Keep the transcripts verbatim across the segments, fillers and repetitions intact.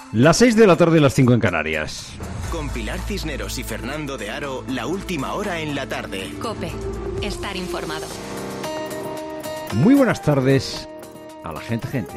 Las seis de la tarde, las cinco en Canarias. Con Pilar Cisneros y Fernando de Aro, la última hora en la tarde. COPE. Estar informado. Muy buenas tardes a la gente, gente.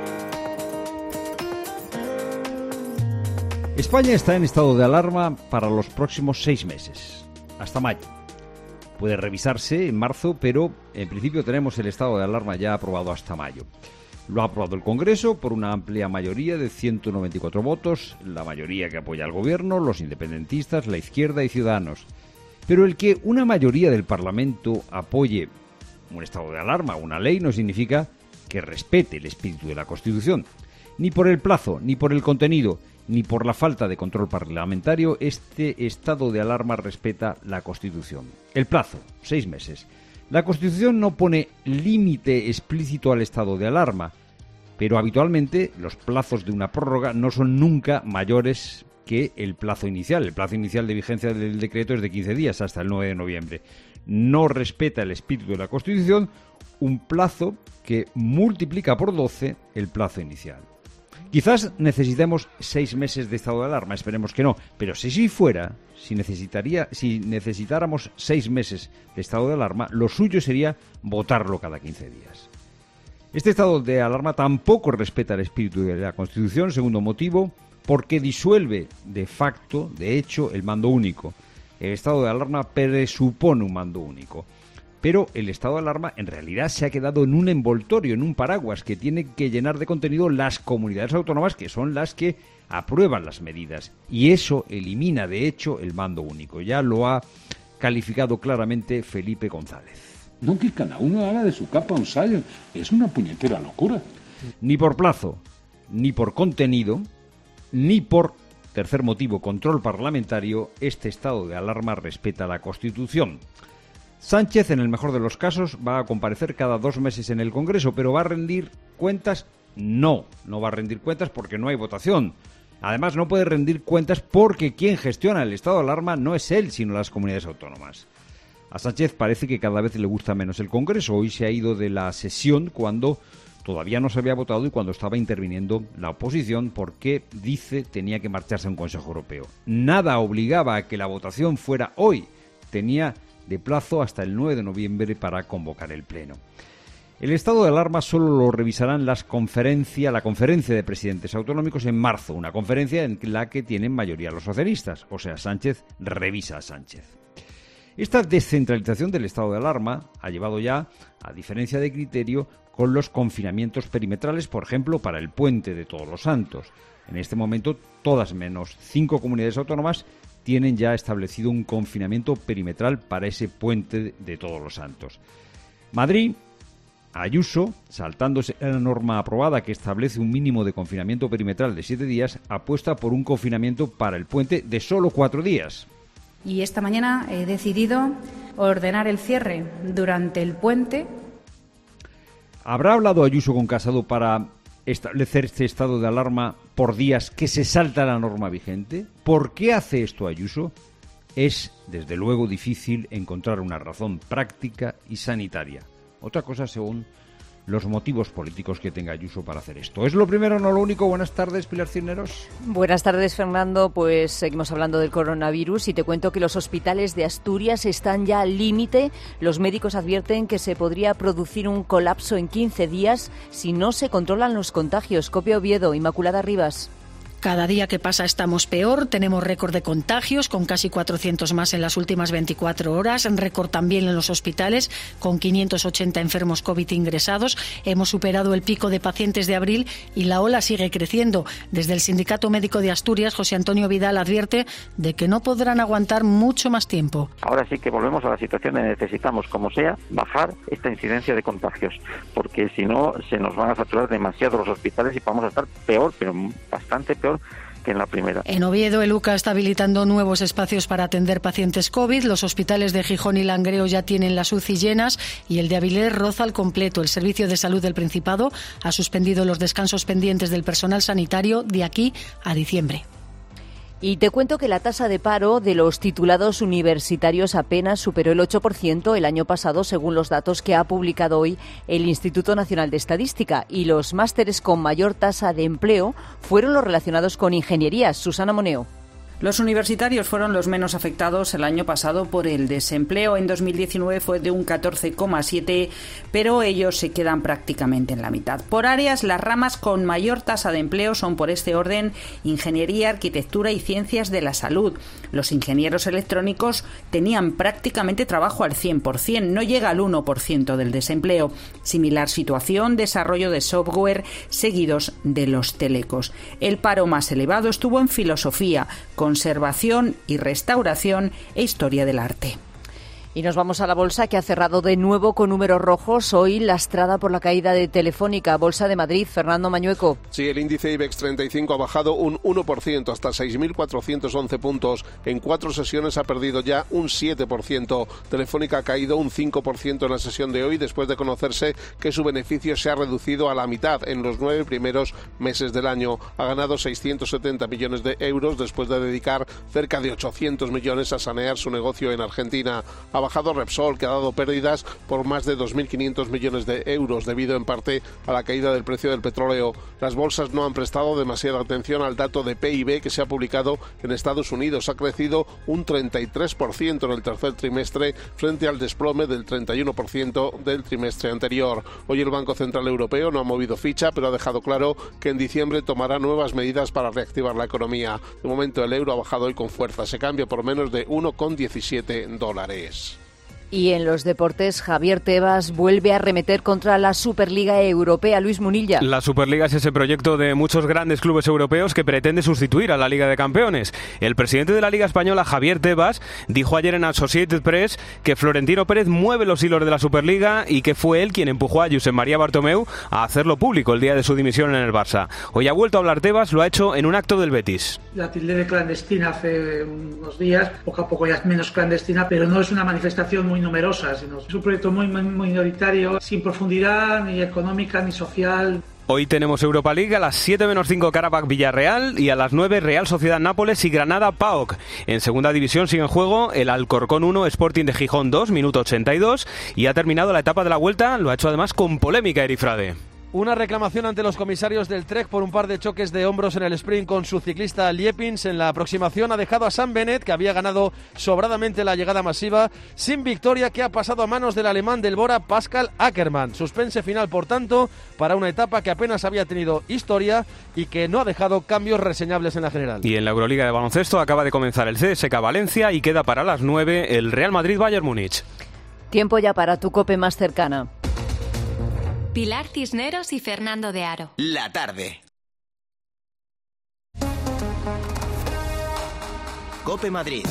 España está en estado de alarma para los próximos seis meses, hasta mayo. Puede revisarse en marzo, pero en principio tenemos el estado de alarma ya aprobado hasta mayo. Lo ha aprobado el Congreso por una amplia mayoría de ciento noventa y cuatro votos, la mayoría que apoya al Gobierno, los independentistas, la izquierda y Ciudadanos. Pero el que una mayoría del Parlamento apoye un estado de alarma, una ley, no significa que respete el espíritu de la Constitución. Ni por el plazo, ni por el contenido, ni por la falta de control parlamentario, este estado de alarma respeta la Constitución. El plazo, seis meses. La Constitución no pone límite explícito al estado de alarma, pero habitualmente los plazos de una prórroga no son nunca mayores que el plazo inicial. El plazo inicial de vigencia del decreto es de quince días, hasta el nueve de noviembre. No respeta el espíritu de la Constitución, un plazo que multiplica por doce el plazo inicial. Quizás necesitemos seis meses de estado de alarma, esperemos que no, pero si sí fuera, si necesitaría, si necesitáramos seis meses de estado de alarma, lo suyo sería votarlo cada quince días. Este estado de alarma tampoco respeta el espíritu de la Constitución, segundo motivo, porque disuelve de facto, de hecho, el mando único. El estado de alarma presupone un mando único. Pero el estado de alarma en realidad se ha quedado en un envoltorio, en un paraguas que tiene que llenar de contenido las comunidades autónomas, que son las que aprueban las medidas. Y eso elimina, de hecho, el mando único. Ya lo ha calificado claramente Felipe González. No, que cada uno haga de su capa un sayo. Es una puñetera locura. Ni por plazo, ni por contenido, ni por, tercer motivo, control parlamentario, este estado de alarma respeta la Constitución. Sánchez, en el mejor de los casos, va a comparecer cada dos meses en el Congreso, pero ¿va a rendir cuentas? No, no va a rendir cuentas porque no hay votación. Además, no puede rendir cuentas porque quien gestiona el estado de alarma no es él, sino las comunidades autónomas. A Sánchez parece que cada vez le gusta menos el Congreso. Hoy se ha ido de la sesión cuando todavía no se había votado y cuando estaba interviniendo la oposición porque, dice, tenía que marcharse a un Consejo Europeo. Nada obligaba a que la votación fuera hoy. Tenía de plazo hasta el nueve de noviembre para convocar el Pleno. El estado de alarma solo lo revisarán las conferencia, la conferencia de presidentes autonómicos en marzo, una conferencia en la que tienen mayoría los socialistas, o sea, Sánchez revisa a Sánchez. Esta descentralización del estado de alarma ha llevado ya a diferencia de criterio con los confinamientos perimetrales, por ejemplo, para el puente de Todos los Santos. En este momento, todas menos cinco comunidades autónomas tienen ya establecido un confinamiento perimetral para ese puente de Todos los Santos. Madrid, Ayuso, saltándose la norma aprobada que establece un mínimo de confinamiento perimetral de siete días, apuesta por un confinamiento para el puente de solo cuatro días. Y esta mañana he decidido ordenar el cierre durante el puente. ¿Habrá hablado Ayuso con Casado para establecer este estado de alarma por días que se salta la norma vigente? ¿Por qué hace esto Ayuso? Es, desde luego, difícil encontrar una razón práctica y sanitaria. Otra cosa según los motivos políticos que tenga Ayuso para hacer esto. ¿Es lo primero, no lo único? Buenas tardes, Pilar Cisneros. Buenas tardes, Fernando. Pues seguimos hablando del coronavirus y te cuento que los hospitales de Asturias están ya al límite. Los médicos advierten que se podría producir un colapso en quince días si no se controlan los contagios. Copia Oviedo, Inmaculada Rivas. Cada día que pasa estamos peor, tenemos récord de contagios, con casi cuatrocientos más en las últimas veinticuatro horas, récord también en los hospitales, con quinientos ochenta enfermos COVID ingresados. Hemos superado el pico de pacientes de abril y la ola sigue creciendo. Desde el Sindicato Médico de Asturias, José Antonio Vidal advierte de que no podrán aguantar mucho más tiempo. Ahora sí que volvemos a la situación de necesitamos, como sea, bajar esta incidencia de contagios, porque si no se nos van a saturar demasiado los hospitales y vamos a estar peor, pero bastante peor que en la primera. En Oviedo, el U C A está habilitando nuevos espacios para atender pacientes COVID. Los hospitales de Gijón y Langreo ya tienen las U C I llenas y el de Avilés roza al completo. El Servicio de Salud del Principado ha suspendido los descansos pendientes del personal sanitario de aquí a diciembre. Y te cuento que la tasa de paro de los titulados universitarios apenas superó el ocho por ciento el año pasado, según los datos que ha publicado hoy el Instituto Nacional de Estadística. Y los másteres con mayor tasa de empleo fueron los relacionados con ingenierías. Susana Moneo. Los universitarios fueron los menos afectados el año pasado por el desempleo. En dos mil diecinueve fue de un catorce coma siete, pero ellos se quedan prácticamente en la mitad. Por áreas, las ramas con mayor tasa de empleo son, por este orden, ingeniería, arquitectura y ciencias de la salud. Los ingenieros electrónicos tenían prácticamente trabajo al cien por ciento, no llega al uno por ciento del desempleo. Similar situación, desarrollo de software, seguidos de los telecos. El paro más elevado estuvo en filosofía, con conservación y restauración e historia del arte. Y nos vamos a la bolsa, que ha cerrado de nuevo con números rojos, hoy lastrada por la caída de Telefónica. Bolsa de Madrid, Fernando Mañueco. Sí, el índice IBEX treinta y cinco ha bajado un uno por ciento hasta seis mil cuatrocientos once puntos. En cuatro sesiones ha perdido ya un siete por ciento. Telefónica ha caído un cinco por ciento en la sesión de hoy, después de conocerse que su beneficio se ha reducido a la mitad en los nueve primeros meses del año. Ha ganado seiscientos setenta millones de euros después de dedicar cerca de ochocientos millones a sanear su negocio en Argentina. Ha bajado Repsol, que ha dado pérdidas por más de dos mil quinientos millones de euros, debido en parte a la caída del precio del petróleo. Las bolsas no han prestado demasiada atención al dato de P I B que se ha publicado en Estados Unidos. Ha crecido un treinta y tres por ciento en el tercer trimestre, frente al desplome del treinta y uno por ciento del trimestre anterior. Hoy el Banco Central Europeo no ha movido ficha, pero ha dejado claro que en diciembre tomará nuevas medidas para reactivar la economía. De momento el euro ha bajado hoy con fuerza. Se cambia por menos de uno coma diecisiete dólares. Y en los deportes, Javier Tebas vuelve a arremeter contra la Superliga Europea. Luis Munilla. La Superliga es ese proyecto de muchos grandes clubes europeos que pretende sustituir a la Liga de Campeones. El presidente de la Liga Española, Javier Tebas, dijo ayer en Associated Press que Florentino Pérez mueve los hilos de la Superliga y que fue él quien empujó a Josep María Bartomeu a hacerlo público el día de su dimisión en el Barça. Hoy ha vuelto a hablar Tebas, lo ha hecho en un acto del Betis. La tildé de clandestina hace unos días, poco a poco ya es menos clandestina, pero no es una manifestación muy numerosa, sino es un proyecto muy, muy minoritario, sin profundidad ni económica ni social. Hoy tenemos Europa League, a las siete menos cinco Karabakh Villarreal y a las nueve Real Sociedad Nápoles y Granada P A O K. En segunda división sigue en juego el Alcorcón uno, Sporting de Gijón dos, minuto ochenta y dos, y ha terminado la etapa de la vuelta, lo ha hecho además con polémica Eri Frade. Una reclamación ante los comisarios del Trek por un par de choques de hombros en el sprint con su ciclista Liepins. En la aproximación ha dejado a Sam Bennett, que había ganado sobradamente la llegada masiva, sin victoria, que ha pasado a manos del alemán del Bora, Pascal Ackermann. Suspense final, por tanto, para una etapa que apenas había tenido historia y que no ha dejado cambios reseñables en la general. Y en la Euroliga de baloncesto acaba de comenzar el C S K Valencia y queda para las nueve el Real Madrid-Bayern Múnich. Tiempo ya para tu COPE más cercana. Pilar Cisneros y Fernando de Aro. La tarde. COPE Madrid.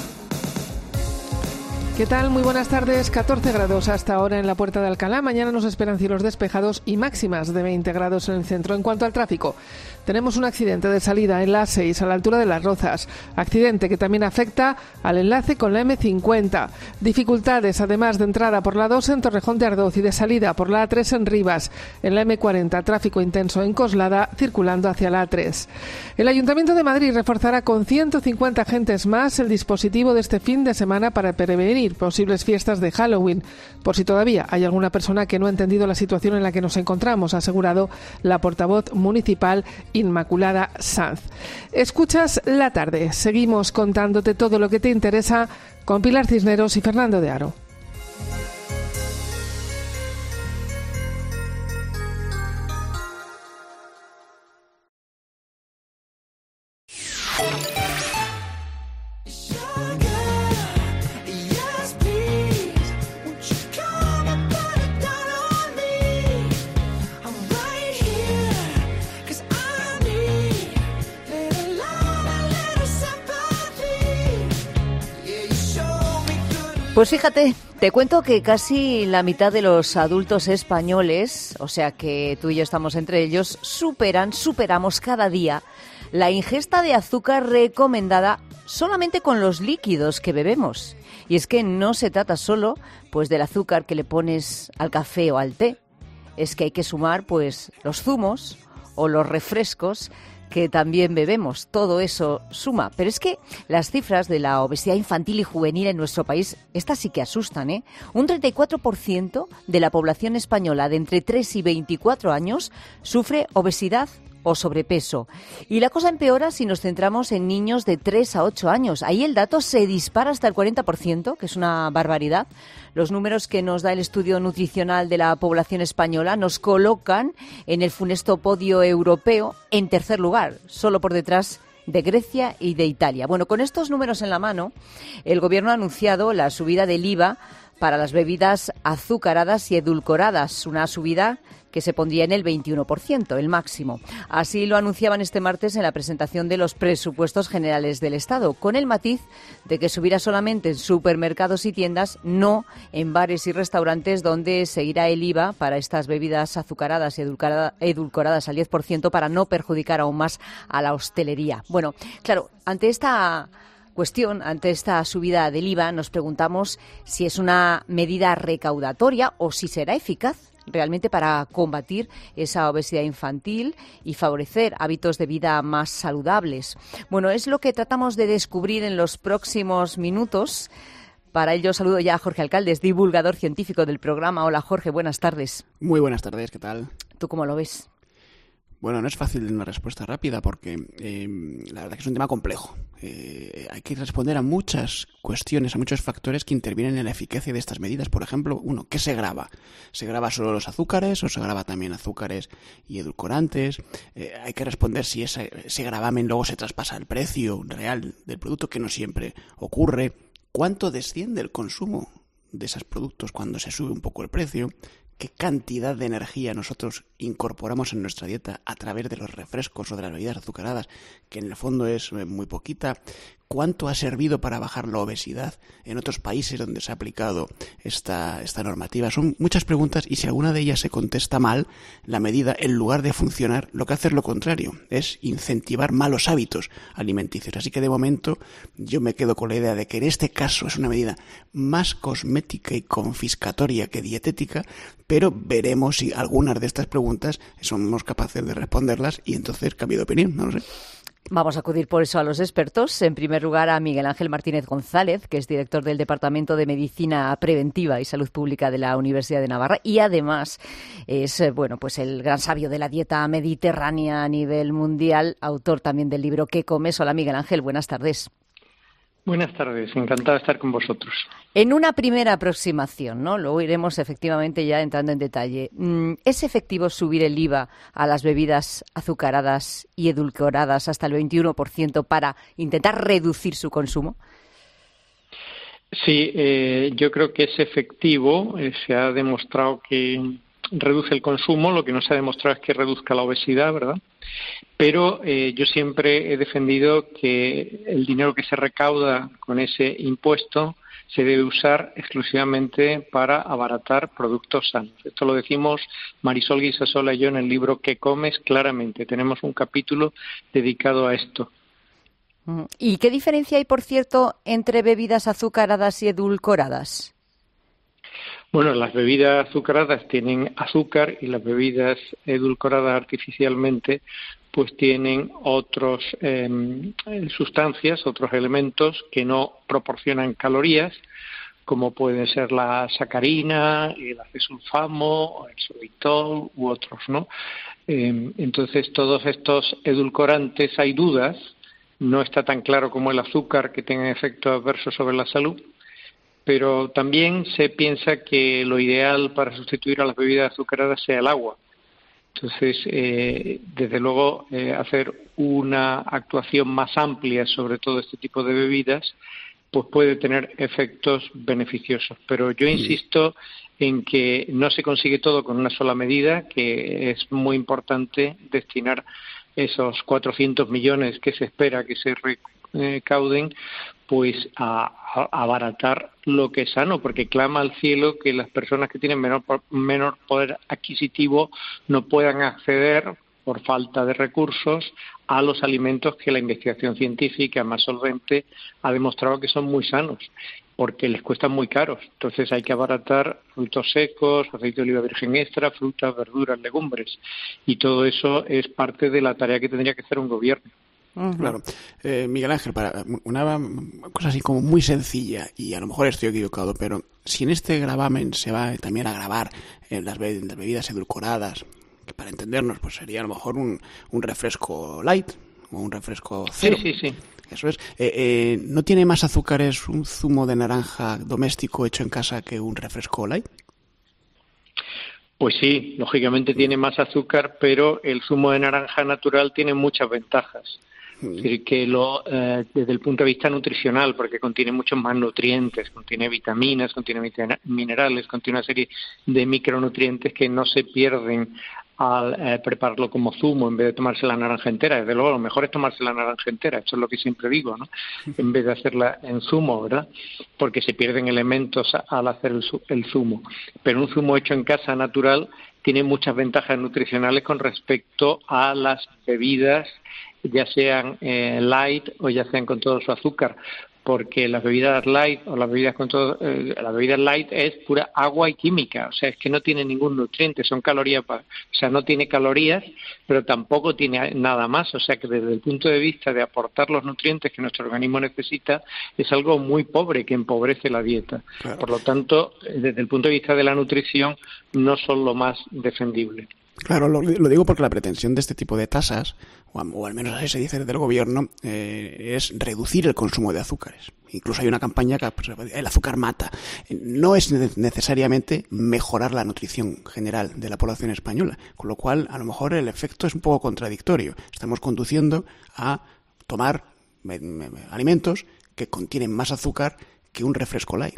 ¿Qué tal? Muy buenas tardes. catorce grados hasta ahora en la Puerta de Alcalá. Mañana nos esperan cielos despejados y máximas de veinte grados en el centro. En cuanto al tráfico, tenemos un accidente de salida en la A seis a la altura de Las Rozas. Accidente que también afecta al enlace con la eme cincuenta. Dificultades además de entrada por la dos en Torrejón de Ardoz y de salida por la A tres en Rivas. En la eme cuarenta, tráfico intenso en Coslada, circulando hacia la A tres. El Ayuntamiento de Madrid reforzará con ciento cincuenta agentes más el dispositivo de este fin de semana para prevenir posibles fiestas de Halloween. Por si todavía hay alguna persona que no ha entendido la situación en la que nos encontramos, ha asegurado la portavoz municipal Inmaculada Sanz. Escuchas La Tarde. Seguimos contándote todo lo que te interesa con Pilar Cisneros y Fernando de Aro. Pues fíjate, te cuento que casi la mitad de los adultos españoles, o sea que tú y yo estamos entre ellos, superan, superamos cada día la ingesta de azúcar recomendada solamente con los líquidos que bebemos. Y es que no se trata solo pues del azúcar que le pones al café o al té, es que hay que sumar pues los zumos o los refrescos que también bebemos. Todo eso suma. Pero es que las cifras de la obesidad infantil y juvenil en nuestro país, estas sí que asustan, ¿eh? Un treinta y cuatro por ciento de la población española de entre tres y veinticuatro años sufre obesidad o sobrepeso. Y la cosa empeora si nos centramos en niños de tres a ocho años. Ahí el dato se dispara hasta el cuarenta por ciento, que es una barbaridad. Los números que nos da el estudio nutricional de la población española nos colocan en el funesto podio europeo en tercer lugar, solo por detrás de Grecia y de Italia. Bueno, con estos números en la mano, el Gobierno ha anunciado la subida del I V A para las bebidas azucaradas y edulcoradas, una subida que se pondría en el veintiuno por ciento, el máximo. Así lo anunciaban este martes en la presentación de los presupuestos generales del Estado, con el matiz de que subirá solamente en supermercados y tiendas, no en bares y restaurantes, donde seguirá el I V A para estas bebidas azucaradas y edulcorada, edulcoradas al diez por ciento para no perjudicar aún más a la hostelería. Bueno, claro, ante esta cuestión, ante esta subida del I V A, nos preguntamos si es una medida recaudatoria o si será eficaz realmente para combatir esa obesidad infantil y favorecer hábitos de vida más saludables. Bueno, es lo que tratamos de descubrir en los próximos minutos. Para ello saludo ya a Jorge Alcaldes, divulgador científico del programa. Hola Jorge, buenas tardes. Muy buenas tardes, ¿qué tal? ¿Tú cómo lo ves? Bueno, no es fácil una respuesta rápida porque eh, la verdad que es un tema complejo. Eh, hay que responder a muchas cuestiones, a muchos factores que intervienen en la eficacia de estas medidas. Por ejemplo, uno, ¿qué se grava? ¿Se grava solo los azúcares o se grava también azúcares y edulcorantes? Eh, hay que responder si ese, ese gravamen luego se traspasa al precio real del producto, que no siempre ocurre. ¿Cuánto desciende el consumo de esos productos cuando se sube un poco el precio? ¿Qué cantidad de energía nosotros incorporamos en nuestra dieta a través de los refrescos o de las bebidas azucaradas, que en el fondo es muy poquita? ¿Cuánto ha servido para bajar la obesidad en otros países donde se ha aplicado esta, esta normativa? Son muchas preguntas y si alguna de ellas se contesta mal, la medida, en lugar de funcionar, lo que hace es lo contrario, es incentivar malos hábitos alimenticios. Así que de momento yo me quedo con la idea de que en este caso es una medida más cosmética y confiscatoria que dietética, pero veremos si algunas de estas preguntas somos capaces de responderlas y entonces cambio de opinión, no lo sé. Vamos a acudir por eso a los expertos. En primer lugar, a Miguel Ángel Martínez González, que es director del Departamento de Medicina Preventiva y Salud Pública de la Universidad de Navarra y además es bueno, pues el gran sabio de la dieta mediterránea a nivel mundial, autor también del libro ¿Qué comes? Hola Miguel Ángel, buenas tardes. Buenas tardes, encantado de estar con vosotros. En una primera aproximación, ¿no? Luego iremos efectivamente ya entrando en detalle. ¿Es efectivo subir el I V A a las bebidas azucaradas y edulcoradas hasta el veintiuno por ciento para intentar reducir su consumo? Sí, eh, yo creo que es efectivo. Eh, se ha demostrado que reduce el consumo, lo que no se ha demostrado es que reduzca la obesidad, ¿verdad? Pero eh, yo siempre he defendido que el dinero que se recauda con ese impuesto se debe usar exclusivamente para abaratar productos sanos. Esto lo decimos Marisol Guisasola y yo en el libro ¿Qué comes? Claramente. Tenemos un capítulo dedicado a esto. ¿Y qué diferencia hay, por cierto, entre bebidas azucaradas y edulcoradas? Bueno, las bebidas azucaradas tienen azúcar y las bebidas edulcoradas artificialmente pues tienen otras eh, sustancias, otros elementos que no proporcionan calorías, como pueden ser la sacarina, el acesulfamo, el sorbitol u otros, ¿no? Eh, entonces, todos estos edulcorantes hay dudas, no está tan claro como el azúcar que tenga efectos adversos sobre la salud, pero también se piensa que lo ideal para sustituir a las bebidas azucaradas sea el agua. Entonces, eh, desde luego, eh, hacer una actuación más amplia sobre todo este tipo de bebidas, pues puede tener efectos beneficiosos. Pero yo insisto en que no se consigue todo con una sola medida, que es muy importante destinar esos cuatrocientos millones que se espera que se recauden, pues a, a abaratar lo que es sano, porque clama al cielo que las personas que tienen menor, menor poder adquisitivo no puedan acceder, por falta de recursos, a los alimentos que la investigación científica más solvente ha demostrado que son muy sanos, porque les cuestan muy caros. Entonces hay que abaratar frutos secos, aceite de oliva virgen extra, frutas, verduras, legumbres. Y todo eso es parte de la tarea que tendría que hacer un gobierno. Uh-huh. Claro. Eh, Miguel Ángel, para una cosa así como muy sencilla, y a lo mejor estoy equivocado, pero si en este gravamen se va también a gravar en las, be- las bebidas edulcoradas, que para entendernos pues sería a lo mejor un, un refresco light o un refresco cero. Sí, sí, sí. Eso es. Eh, eh, ¿No tiene más azúcares un zumo de naranja doméstico hecho en casa que un refresco light? Pues sí, lógicamente tiene más azúcar, pero el zumo de naranja natural tiene muchas ventajas. Es decir, que lo, eh, desde el punto de vista nutricional, porque contiene muchos más nutrientes, contiene vitaminas, contiene vitaminas, minerales, contiene una serie de micronutrientes que no se pierden al eh, prepararlo como zumo en vez de tomarse la naranja entera. Desde luego, lo mejor es tomarse la naranja entera, eso es lo que siempre digo, ¿no? En vez de hacerla en zumo, ¿verdad? Porque se pierden elementos al hacer el, el zumo. Pero un zumo hecho en casa natural tiene muchas ventajas nutricionales con respecto a las bebidas, ya sean eh, light o ya sean con todo su azúcar, porque las bebidas light o las bebidas con todo, eh, las bebidas light es pura agua y química, o sea, es que no tiene ningún nutriente, son calorías, o sea, no tiene calorías, pero tampoco tiene nada más, o sea, que desde el punto de vista de aportar los nutrientes que nuestro organismo necesita, es algo muy pobre que empobrece la dieta. Claro. Por lo tanto, desde el punto de vista de la nutrición, no son lo más defendible. Claro, lo, lo digo porque la pretensión de este tipo de tasas, o, o al menos así se dice desde el gobierno, eh, es reducir el consumo de azúcares. Incluso hay una campaña que pues, el azúcar mata. No es necesariamente mejorar la nutrición general de la población española, con lo cual a lo mejor el efecto es un poco contradictorio. Estamos conduciendo a tomar me, me, alimentos que contienen más azúcar que un refresco light.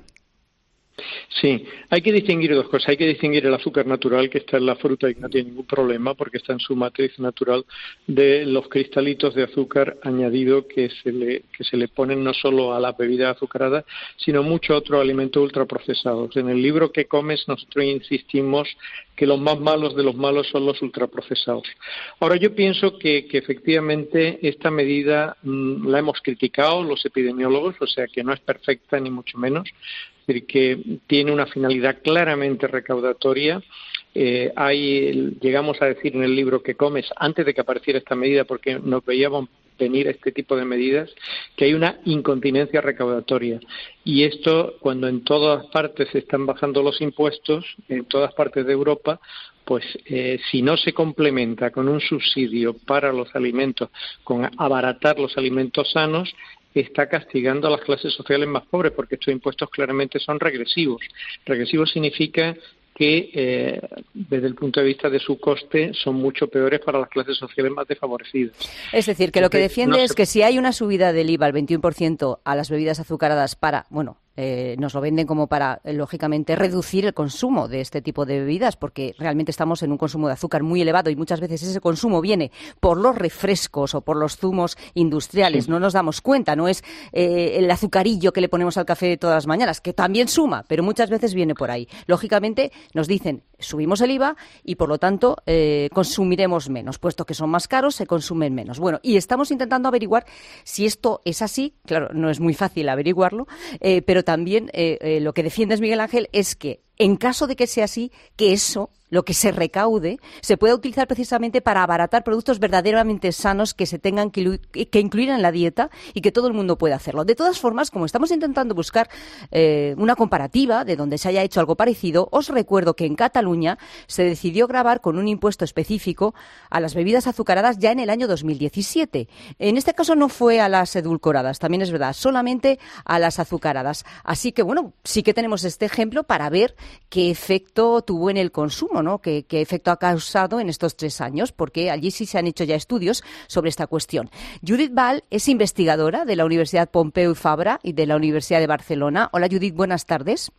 Sí, hay que distinguir dos cosas. Hay que distinguir el azúcar natural que está en la fruta y que no tiene ningún problema porque está en su matriz natural, de los cristalitos de azúcar añadido que se le que se le ponen no solo a la bebida azucarada, sino a muchos otros alimentos ultraprocesados. En el libro que comes nosotros insistimos que los más malos de los malos son los ultraprocesados. Ahora, yo pienso que, que efectivamente esta medida mmm, la hemos criticado los epidemiólogos, o sea que no es perfecta ni mucho menos, es decir, que tiene una finalidad claramente recaudatoria. Eh, hay, llegamos a decir en el libro que comes, antes de que apareciera esta medida, porque nos veíamos venir este tipo de medidas, que hay una incontinencia recaudatoria. Y esto, cuando en todas partes se están bajando los impuestos, en todas partes de Europa, pues eh, si no se complementa con un subsidio para los alimentos, con abaratar los alimentos sanos, está castigando a las clases sociales más pobres, porque estos impuestos claramente son regresivos. Regresivos significa que eh, desde el punto de vista de su coste son mucho peores para las clases sociales más desfavorecidas. Es decir, que lo que defiende no es se... que si hay una subida del I V A al veintiuno por ciento a las bebidas azucaradas para, bueno, eh, nos lo venden como para, eh, lógicamente, reducir el consumo de este tipo de bebidas, porque realmente estamos en un consumo de azúcar muy elevado y muchas veces ese consumo viene por los refrescos o por los zumos industriales. Sí. No nos damos cuenta, no es eh, el azucarillo que le ponemos al café todas las mañanas, que también suma, pero muchas veces viene por ahí. Lógicamente, nos dicen, subimos el I V A y, por lo tanto, eh, consumiremos menos. Puesto que son más caros, se consumen menos. Bueno, y estamos intentando averiguar si esto es así. Claro, no es muy fácil averiguarlo, eh, pero también eh, eh, lo que defiendes, Miguel Ángel, es que en caso de que sea así, que eso, lo que se recaude, se pueda utilizar precisamente para abaratar productos verdaderamente sanos que se tengan que, que incluir en la dieta y que todo el mundo pueda hacerlo. De todas formas, como estamos intentando buscar eh, una comparativa de donde se haya hecho algo parecido, os recuerdo que en Cataluña se decidió gravar con un impuesto específico a las bebidas azucaradas ya en el año dos mil diecisiete. En este caso no fue a las edulcoradas, también es verdad, solamente a las azucaradas. Así que, bueno, sí que tenemos este ejemplo para ver qué efecto tuvo en el consumo, ¿no? ¿Qué, qué efecto ha causado en estos tres años? Porque allí sí se han hecho ya estudios sobre esta cuestión. Judith Val es investigadora de la Universidad Pompeu Fabra y de la Universidad de Barcelona. Hola, Judith, buenas tardes.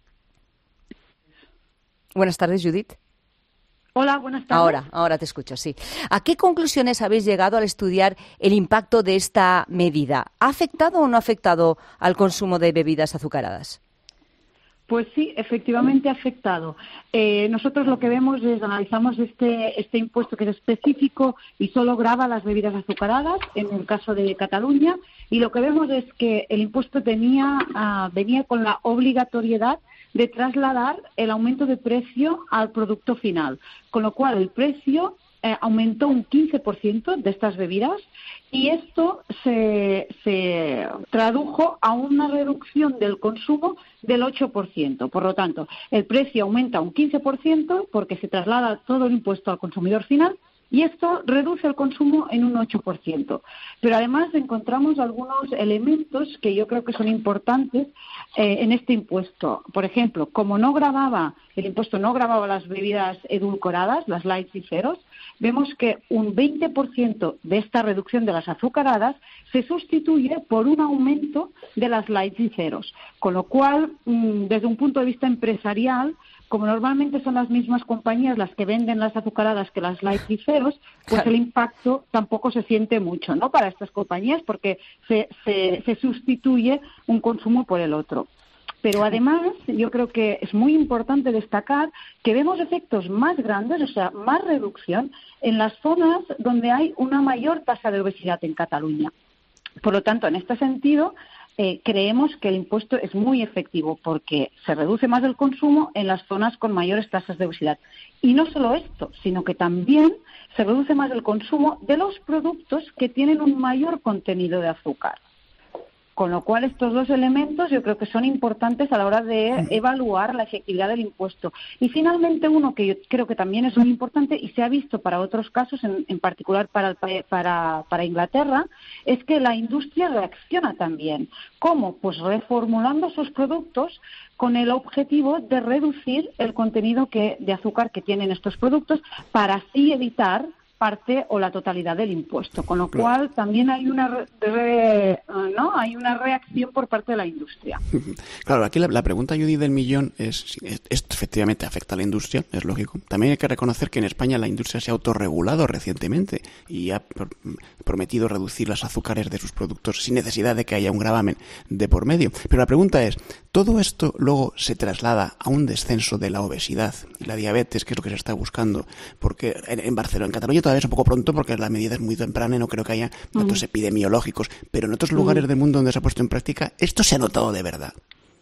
Buenas tardes, Judith. Hola, buenas tardes. Ahora, ahora te escucho, sí. ¿A qué conclusiones habéis llegado al estudiar el impacto de esta medida? ¿Ha afectado o no ha afectado al consumo de bebidas azucaradas? Pues sí, efectivamente ha afectado. Eh, nosotros lo que vemos es, analizamos este, este impuesto que es específico y solo grava las bebidas azucaradas, en el caso de Cataluña, y lo que vemos es que el impuesto tenía, uh, venía con la obligatoriedad de trasladar el aumento de precio al producto final, con lo cual el precio eh, aumentó un quince por ciento de estas bebidas y esto se, se tradujo a una reducción del consumo del ocho por ciento. Por lo tanto, el precio aumenta un quince por ciento porque se traslada todo el impuesto al consumidor final y esto reduce el consumo en un ocho por ciento. Pero además encontramos algunos elementos que yo creo que son importantes eh, en este impuesto. Por ejemplo, como no gravaba, el impuesto no gravaba las bebidas edulcoradas, las lights y ceros, vemos que un veinte por ciento de esta reducción de las azucaradas se sustituye por un aumento de las lights y ceros. Con lo cual, desde un punto de vista empresarial, como normalmente son las mismas compañías las que venden las azucaradas que las light y ceros, pues el impacto tampoco se siente mucho, ¿no?, para estas compañías, porque se, se, se sustituye un consumo por el otro. Pero además, yo creo que es muy importante destacar que vemos efectos más grandes, o sea, más reducción, en las zonas donde hay una mayor tasa de obesidad en Cataluña. Por lo tanto, en este sentido, Eh, creemos que el impuesto es muy efectivo porque se reduce más el consumo en las zonas con mayores tasas de obesidad. Y no solo esto, sino que también se reduce más el consumo de los productos que tienen un mayor contenido de azúcar. Con lo cual, estos dos elementos yo creo que son importantes a la hora de evaluar la efectividad del impuesto. Y finalmente, uno que yo creo que también es muy importante y se ha visto para otros casos, en, en particular para, para, para Inglaterra, es que la industria reacciona también. ¿Cómo? Pues reformulando sus productos con el objetivo de reducir el contenido que, de azúcar que tienen estos productos para así evitar parte o la totalidad del impuesto, con lo cual también hay una re, re, no hay una reacción por parte de la industria. Claro, aquí la, la pregunta, Judy, del millón es, es, esto efectivamente afecta a la industria, es lógico. También hay que reconocer que en España la industria se ha autorregulado recientemente y ha pr prometido reducir los azúcares de sus productos sin necesidad de que haya un gravamen de por medio. Pero la pregunta es, ¿todo esto luego se traslada a un descenso de la obesidad y la diabetes, que es lo que se está buscando? Porque en, en Barcelona, en Cataluña todavía es un poco pronto porque la medida es muy temprana y no creo que haya datos uh-huh. epidemiológicos, pero en otros lugares uh-huh. del mundo donde se ha puesto en práctica, esto se ha notado de verdad.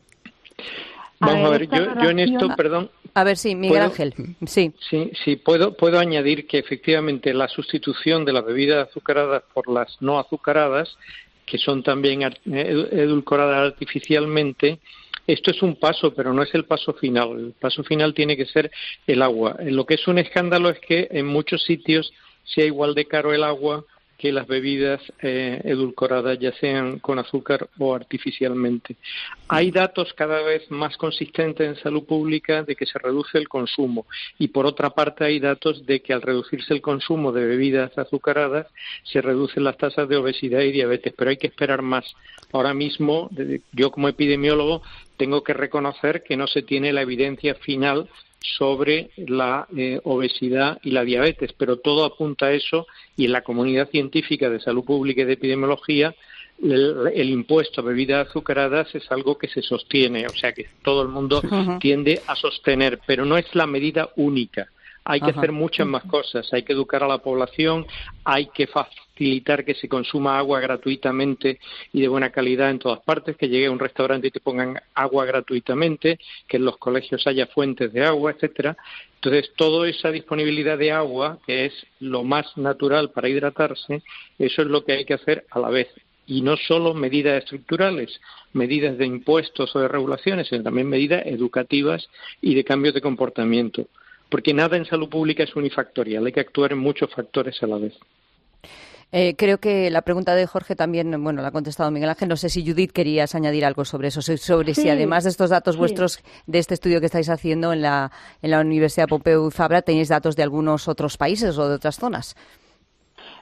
Vamos a ver, yo, yo en esto, perdón. A ver, sí, Miguel Ángel. Sí, sí, sí puedo, puedo añadir que efectivamente la sustitución de las bebidas azucaradas por las no azucaradas, que son también edulcoradas artificialmente, esto es un paso, pero no es el paso final. El paso final tiene que ser el agua. Lo que es un escándalo es que en muchos sitios sea igual de caro el agua que las bebidas eh, edulcoradas, ya sean con azúcar o artificialmente. Hay datos cada vez más consistentes en salud pública de que se reduce el consumo y, por otra parte, hay datos de que al reducirse el consumo de bebidas azucaradas se reducen las tasas de obesidad y diabetes, pero hay que esperar más. Ahora mismo, yo como epidemiólogo tengo que reconocer que no se tiene la evidencia final sobre la eh, obesidad y la diabetes, pero todo apunta a eso y en la comunidad científica de salud pública y de epidemiología el, el impuesto a bebidas azucaradas es algo que se sostiene, o sea que todo el mundo uh-huh. tiende a sostener, pero no es la medida única. Hay que Ajá. hacer muchas más cosas, hay que educar a la población, hay que facilitar que se consuma agua gratuitamente y de buena calidad en todas partes, que llegue a un restaurante y te pongan agua gratuitamente, que en los colegios haya fuentes de agua, etcétera. Entonces, toda esa disponibilidad de agua, que es lo más natural para hidratarse, eso es lo que hay que hacer a la vez. Y no solo medidas estructurales, medidas de impuestos o de regulaciones, sino también medidas educativas y de cambios de comportamiento. Porque nada en salud pública es unifactorial, hay que actuar en muchos factores a la vez. Eh, creo que la pregunta de Jorge también, bueno, la ha contestado Miguel Ángel. No sé si Judith querías añadir algo sobre eso, sobre sí, si además de estos datos sí. vuestros, de este estudio que estáis haciendo en la, en la Universidad Pompeu Fabra, tenéis datos de algunos otros países o de otras zonas.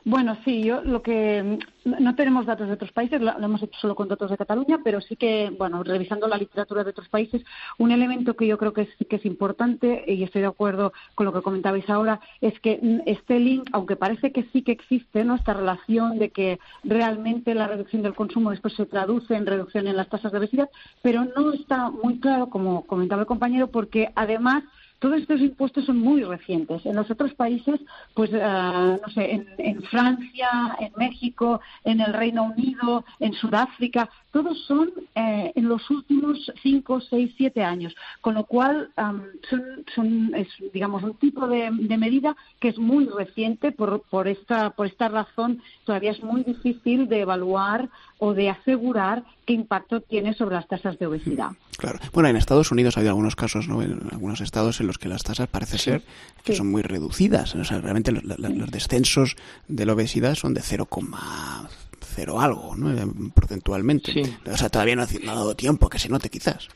Bueno, sí, yo lo que no tenemos datos de otros países, lo, lo hemos hecho solo con datos de Cataluña, pero sí que, bueno, revisando la literatura de otros países, un elemento que yo creo que es, que es importante, y estoy de acuerdo con lo que comentabais ahora, es que este link, aunque parece que sí que existe, ¿no?, esta relación de que realmente la reducción del consumo después se traduce en reducción en las tasas de obesidad, pero no está muy claro, como comentaba el compañero, porque además todos estos impuestos son muy recientes. En los otros países, pues, uh, no sé, en, en Francia, en México, en el Reino Unido, en Sudáfrica, todos son eh, en los últimos cinco, seis, siete años. Con lo cual, um, son, son es, digamos, un tipo de, de medida que es muy reciente. Por, por, esta, por esta razón, todavía es muy difícil de evaluar o de asegurar qué impacto tiene sobre las tasas de obesidad. Claro. Bueno, en Estados Unidos ha habido algunos casos, ¿no?, en algunos estados en los que las tasas parece ser que sí. son muy reducidas. O sea, realmente los, los, los descensos de la obesidad son de cero coma cero algo, ¿no?, porcentualmente. Sí. O sea, todavía no ha, no ha dado tiempo a que se note, quizás.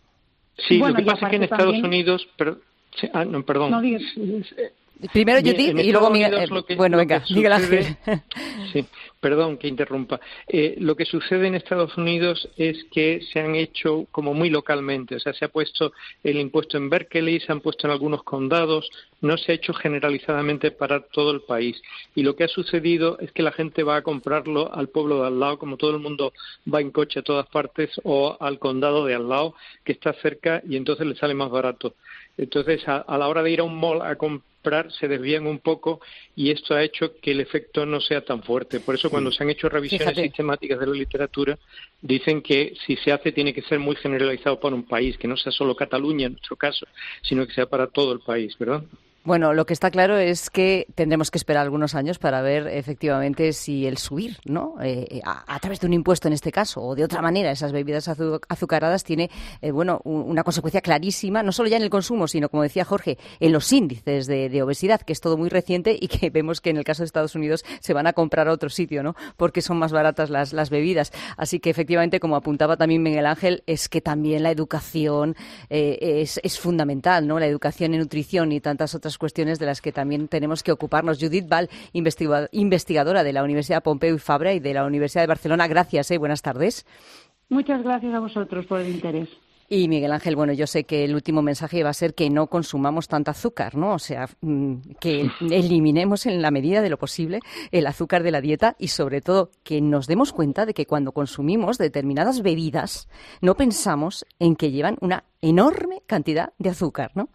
Sí, bueno, lo que pasa es que en Estados también... Unidos... Pero, sí, ah, no, perdón. No, digas. Primero Judith y luego Miguel. Eh, que, bueno, venga, Miguel Ángel. Sí, perdón que interrumpa. Eh, lo que sucede en Estados Unidos es que se han hecho como muy localmente. O sea, se ha puesto el impuesto en Berkeley, se han puesto en algunos condados, no se ha hecho generalizadamente para todo el país. Y lo que ha sucedido es que la gente va a comprarlo al pueblo de al lado, como todo el mundo va en coche a todas partes, o al condado de al lado, que está cerca, y entonces le sale más barato. Entonces, a, a la hora de ir a un mall a comprar, se desvían un poco y esto ha hecho que el efecto no sea tan fuerte. Por eso, cuando se han hecho revisiones Fíjate. sistemáticas de la literatura, dicen que si se hace tiene que ser muy generalizado para un país, que no sea solo Cataluña en nuestro caso, sino que sea para todo el país, ¿verdad? Bueno, lo que está claro es que tendremos que esperar algunos años para ver efectivamente si el subir, ¿no?, eh, a, a través de un impuesto en este caso o de otra manera esas bebidas azu- azucaradas tiene, eh, bueno, un, una consecuencia clarísima, no solo ya en el consumo, sino, como decía Jorge, en los índices de, de obesidad, que es todo muy reciente y que vemos que en el caso de Estados Unidos se van a comprar a otro sitio, ¿no?, porque son más baratas las, las bebidas. Así que efectivamente, como apuntaba también Miguel Ángel, es que también la educación eh, es, es fundamental, ¿no?, la educación en nutrición y tantas otras cuestiones de las que también tenemos que ocuparnos. Judith Val, investigadora de la Universidad Pompeu Fabra y de la Universidad de Barcelona. Gracias, ¿eh? Buenas tardes. Muchas gracias a vosotros por el interés. Y Miguel Ángel, bueno, yo sé que el último mensaje va a ser que no consumamos tanta azúcar, ¿no? O sea, que eliminemos en la medida de lo posible el azúcar de la dieta y, sobre todo, que nos demos cuenta de que cuando consumimos determinadas bebidas no pensamos en que llevan una enorme cantidad de azúcar, ¿no?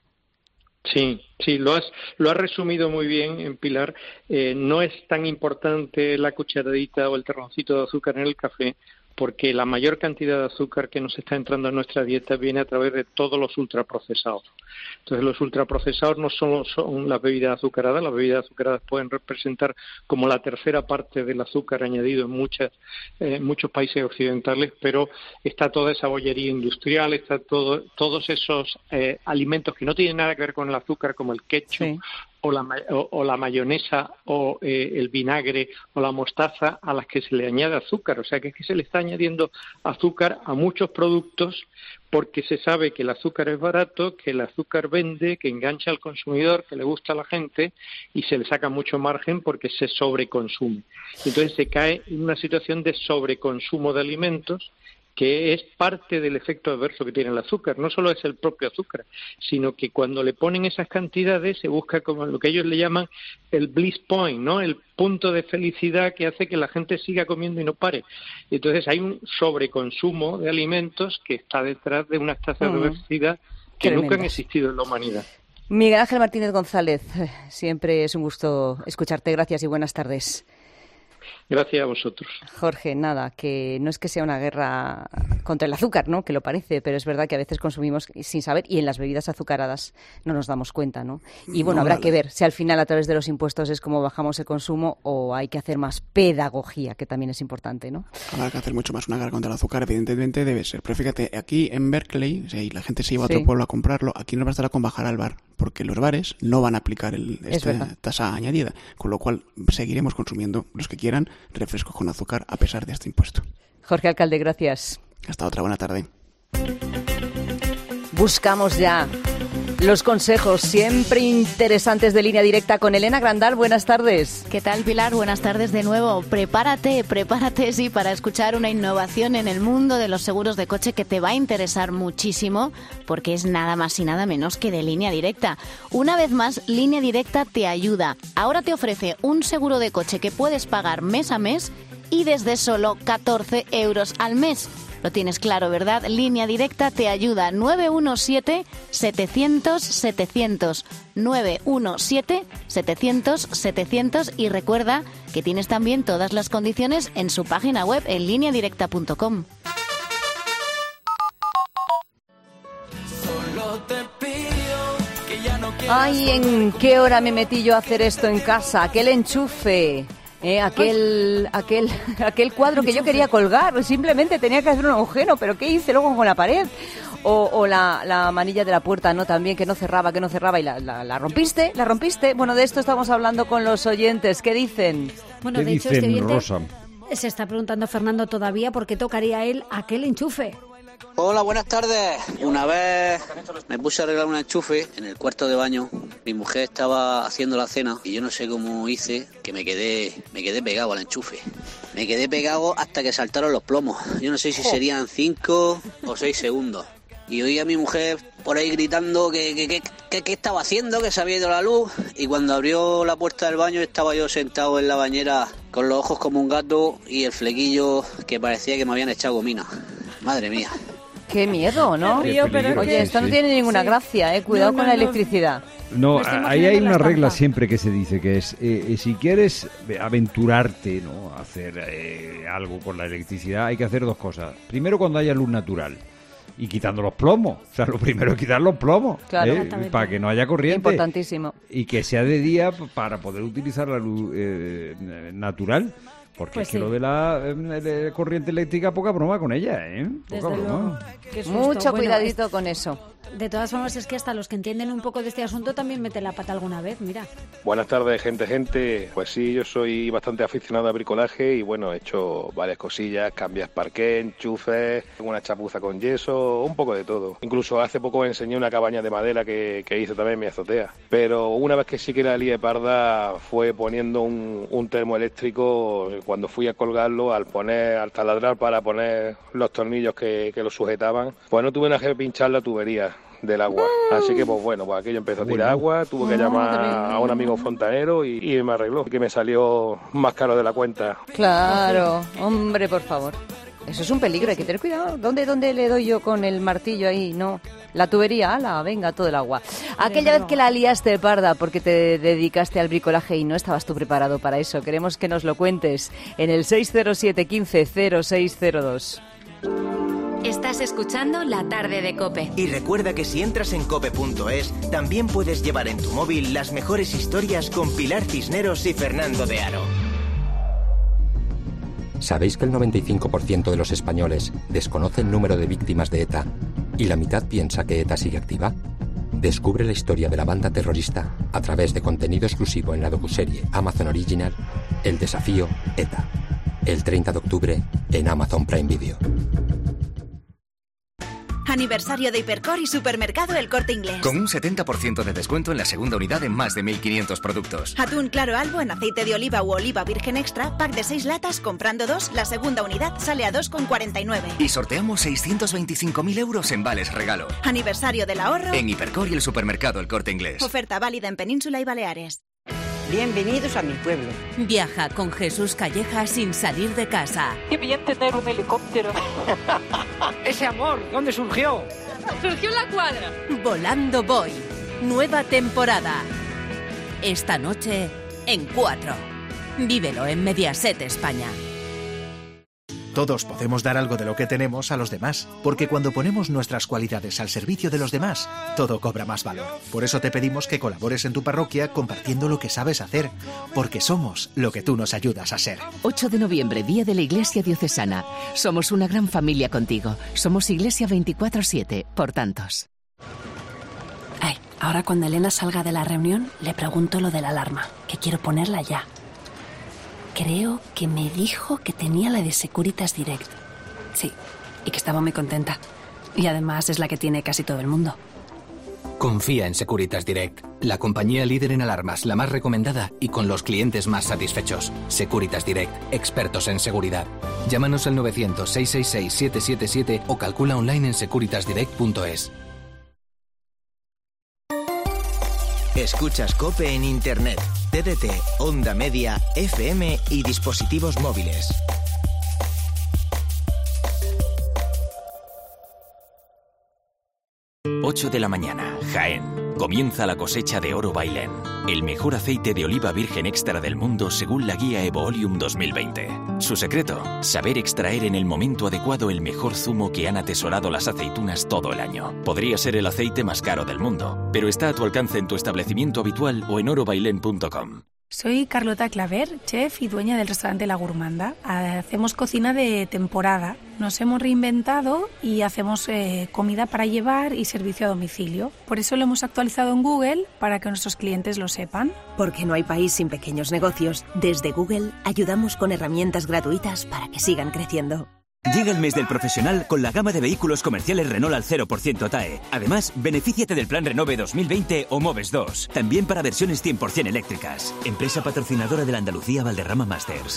Sí, sí, lo has, lo has resumido muy bien, Pilar. Eh, no es tan importante la cucharadita o el terroncito de azúcar en el café, porque la mayor cantidad de azúcar que nos está entrando a nuestra dieta viene a través de todos los ultraprocesados. Entonces, los ultraprocesados no solo son las bebidas azucaradas, las bebidas azucaradas pueden representar como la tercera parte del azúcar añadido en muchas, eh, muchos países occidentales, pero está toda esa bollería industrial, está todo, todos esos eh, alimentos que no tienen nada que ver con el azúcar, como el ketchup, sí. O la, o, o la mayonesa o eh, el vinagre o la mostaza, a las que se le añade azúcar. O sea que es que se le está añadiendo azúcar a muchos productos porque se sabe que el azúcar es barato, que el azúcar vende, que engancha al consumidor, que le gusta a la gente y se le saca mucho margen porque se sobreconsume. Entonces se cae en una situación de sobreconsumo de alimentos, que es parte del efecto adverso que tiene el azúcar. No solo es el propio azúcar, sino que cuando le ponen esas cantidades se busca como lo que ellos le llaman el bliss point, ¿no?, el punto de felicidad que hace que la gente siga comiendo y no pare. Entonces hay un sobreconsumo de alimentos que está detrás de unas tasas mm, de obesidad que tremendas. Nunca han existido en la humanidad. Miguel Ángel Martínez González, siempre es un gusto escucharte. Gracias y buenas tardes. Gracias a vosotros. Jorge, nada, que no es que sea una guerra contra el azúcar, ¿no?, que lo parece, pero es verdad que a veces consumimos sin saber y en las bebidas azucaradas no nos damos cuenta, ¿no? Y bueno, no, habrá vale. que ver si al final a través de los impuestos es como bajamos el consumo o hay que hacer más pedagogía, que también es importante, ¿no? Habrá que hacer mucho más. Una guerra contra el azúcar, evidentemente debe ser. Pero fíjate, aquí en Berkeley, si la gente se iba a otro sí. pueblo a comprarlo, aquí no bastará con bajar al bar, porque los bares no van a aplicar el, esta tasa añadida, con lo cual seguiremos consumiendo, los que quieran, refrescos con azúcar a pesar de este impuesto. Jorge Alcalde, gracias. Hasta otra, buena tarde. Buscamos ya Los consejos siempre interesantes de Línea Directa con Elena Grandal. Buenas tardes. ¿Qué tal, Pilar? Buenas tardes de nuevo. Prepárate, prepárate, sí, para escuchar una innovación en el mundo de los seguros de coche que te va a interesar muchísimo, porque es nada más y nada menos que de Línea Directa. Una vez más, Línea Directa te ayuda. Ahora te ofrece un seguro de coche que puedes pagar mes a mes y desde solo catorce euros al mes. Lo tienes claro, ¿verdad? Línea Directa te ayuda. nueve uno siete, setecientos, setecientos. nueve uno siete, setecientos, setecientos. Y recuerda que tienes también todas las condiciones en su página web en línea directa punto com. Ay, ¿en qué hora me metí yo a hacer esto en casa? Aquel enchufe... Eh, aquel, aquel, aquel cuadro que yo quería colgar, simplemente tenía que hacer un agujero, pero ¿qué hice luego con la pared? O, o la, la manilla de la puerta, ¿no? También, que no cerraba, que no cerraba y la, la, la rompiste, la rompiste. Bueno, de esto estamos hablando con los oyentes. ¿Qué dicen? Bueno, ¿Qué de hecho, dicen, este oyente Rosa? se está preguntando Fernando todavía por qué tocaría a él aquel enchufe. Hola, buenas tardes. Una vez me puse a arreglar un enchufe en el cuarto de baño. Mi mujer estaba haciendo la cena y yo no sé cómo hice que me quedé me quedé pegado al enchufe. Me quedé pegado hasta que saltaron los plomos. Yo no sé si serían cinco o seis segundos. Y oí a mi mujer por ahí gritando que que, que, que, que estaba haciendo, que se había ido la luz. Y cuando abrió la puerta del baño estaba yo sentado en la bañera con los ojos como un gato y el flequillo que parecía que me habían echado gomina. Madre mía. Qué miedo, ¿no? Qué peligro. Oye, esto no Sí. tiene ninguna Sí. gracia, ¿eh? Cuidado No, con no, la no. electricidad. No, Me estoy ahí imaginando hay la una regla estampa. siempre que se dice, que es, eh, eh, si quieres aventurarte, ¿no?, hacer eh, algo con la electricidad, hay que hacer dos cosas. Primero, cuando haya luz natural. Y quitando los plomos. O sea, lo primero es quitar los plomos. Claro. ¿eh? Exactamente. Para que no haya corriente. Importantísimo. Y que sea de día p- para poder utilizar la luz eh, natural. Porque Pues es que sí. lo de la eh, corriente eléctrica, poca broma con ella, ¿eh? Poca Desde broma. luego. Qué susto. Mucho Bueno, cuidadito con eso. De todas formas, es que hasta los que entienden un poco de este asunto también meten la pata alguna vez, mira. Buenas tardes, gente, gente. Pues sí, yo soy bastante aficionado a bricolaje y bueno, he hecho varias cosillas, cambias parqué, enchufes, una chapuza con yeso, un poco de todo. Incluso hace poco enseñé una cabaña de madera que, que hice también en mi azotea. Pero una vez que sí que la lié parda fue poniendo un, un termoeléctrico cuando fui a colgarlo, al poner, al taladrar para poner los tornillos que, que lo sujetaban, pues no tuve nada que pinchar la tubería del agua. Así que, pues bueno, pues aquello empezó a tirar agua, tuve que llamar a un amigo fontanero y, y me arregló, que me salió más caro de la cuenta. Claro, hombre, por favor. Eso es un peligro, hay que tener cuidado. ¿Dónde, dónde le doy yo con el martillo ahí? No. La tubería, ala, venga, todo el agua. Aquella vez que la liaste parda porque te dedicaste al bricolaje y no estabas tú preparado para eso, queremos que nos lo cuentes en el seis cero siete, quince, cero seis cero dos. Estás escuchando La Tarde de COPE. Y recuerda que si entras en cope punto es, también puedes llevar en tu móvil las mejores historias con Pilar Cisneros y Fernando de Aro. ¿Sabéis que el noventa y cinco por ciento de los españoles desconoce el número de víctimas de ETA y la mitad piensa que ETA sigue activa? Descubre la historia de la banda terrorista a través de contenido exclusivo en la docuserie Amazon Original El desafío ETA. El treinta de octubre en Amazon Prime Video. Aniversario de Hipercor y Supermercado El Corte Inglés. Con un setenta por ciento de descuento en la segunda unidad en más de mil quinientos productos. Atún claro albo en aceite de oliva u oliva virgen extra, pack de seis latas, comprando dos, la segunda unidad sale a dos con cuarenta y nueve. Y sorteamos seiscientos veinticinco mil euros en vales regalo. Aniversario del ahorro. En Hipercor y el Supermercado El Corte Inglés. Oferta válida en Península y Baleares. Bienvenidos a mi pueblo. Viaja con Jesús Calleja sin salir de casa. Qué bien tener un helicóptero. Ese amor, ¿dónde surgió? Surgió en la cuadra. Volando voy. Nueva temporada. Esta noche en cuatro. Vívelo en Mediaset España. Todos podemos dar algo de lo que tenemos a los demás, porque cuando ponemos nuestras cualidades al servicio de los demás, todo cobra más valor. Por eso te pedimos que colabores en tu parroquia compartiendo lo que sabes hacer, porque somos lo que tú nos ayudas a ser. ocho de noviembre, Día de la Iglesia Diocesana. Somos una gran familia contigo. Somos Iglesia veinticuatro siete, por tantos. Ay, ahora cuando Elena salga de la reunión, le pregunto lo de la alarma, que quiero ponerla ya. Creo que me dijo que tenía la de Securitas Direct. Sí, y que estaba muy contenta. Y además es la que tiene casi todo el mundo. Confía en Securitas Direct, la compañía líder en alarmas, la más recomendada y con los clientes más satisfechos. Securitas Direct, expertos en seguridad. Llámanos al novecientos, seiscientos sesenta y seis, setecientos setenta y siete o calcula online en securitas direct punto es. Escuchas COPE en Internet, T D T, Onda Media, F M y dispositivos móviles. ocho de la mañana, Jaén. Comienza la cosecha de Oro Bailén, el mejor aceite de oliva virgen extra del mundo según la guía Evoolium dos mil veinte. Su secreto, saber extraer en el momento adecuado el mejor zumo que han atesorado las aceitunas todo el año. Podría ser el aceite más caro del mundo, pero está a tu alcance en tu establecimiento habitual o en oro bailén punto com. Soy Carlota Claver, chef y dueña del restaurante La Gourmanda. Hacemos cocina de temporada. Nos hemos reinventado y hacemos eh, comida para llevar y servicio a domicilio. Por eso lo hemos actualizado en Google para que nuestros clientes lo sepan. Porque no hay país sin pequeños negocios. Desde Google ayudamos con herramientas gratuitas para que sigan creciendo. Llega el mes del profesional con la gama de vehículos comerciales Renault al cero por ciento T A E. Además, benefíciate del plan Renove dos mil veinte o Moves dos. También para versiones cien por ciento eléctricas. Empresa patrocinadora de la Andalucía Valderrama Masters.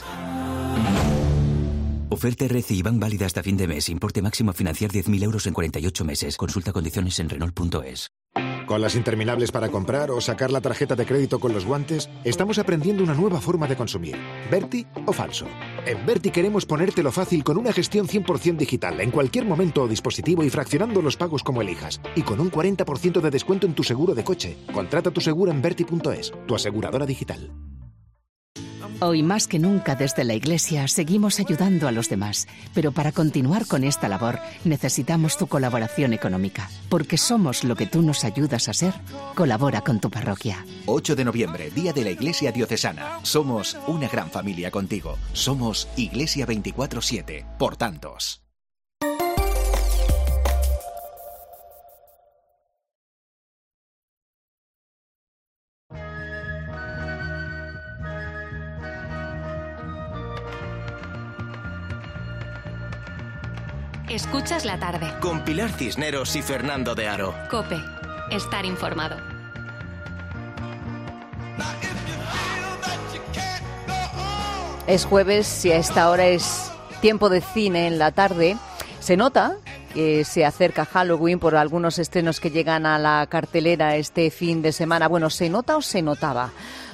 Oferta R C I Bank válida hasta fin de mes. Importe máximo a financiar diez mil euros en cuarenta y ocho meses. Consulta condiciones en Renault punto es. Con las interminables para comprar o sacar la tarjeta de crédito con los guantes, estamos aprendiendo una nueva forma de consumir. ¿Berti o falso? En Berti queremos ponértelo fácil con una gestión cien por ciento digital en cualquier momento o dispositivo y fraccionando los pagos como elijas. Y con un cuarenta por ciento de descuento en tu seguro de coche. Contrata tu seguro en berti punto es, tu aseguradora digital. Hoy más que nunca desde la Iglesia seguimos ayudando a los demás, pero para continuar con esta labor necesitamos tu colaboración económica, porque somos lo que tú nos ayudas a ser. Colabora con tu parroquia. ocho de noviembre, Día de la Iglesia Diocesana. Somos una gran familia contigo. Somos Iglesia veinticuatro siete, por tantos. Escuchas la tarde. Con Pilar Cisneros y Fernando de Aro. COPE. Estar informado. Es jueves y a esta hora es tiempo de cine en la tarde. Se nota que se acerca Halloween por algunos estrenos que llegan a la cartelera este fin de semana. Bueno, ¿se nota o se notaba?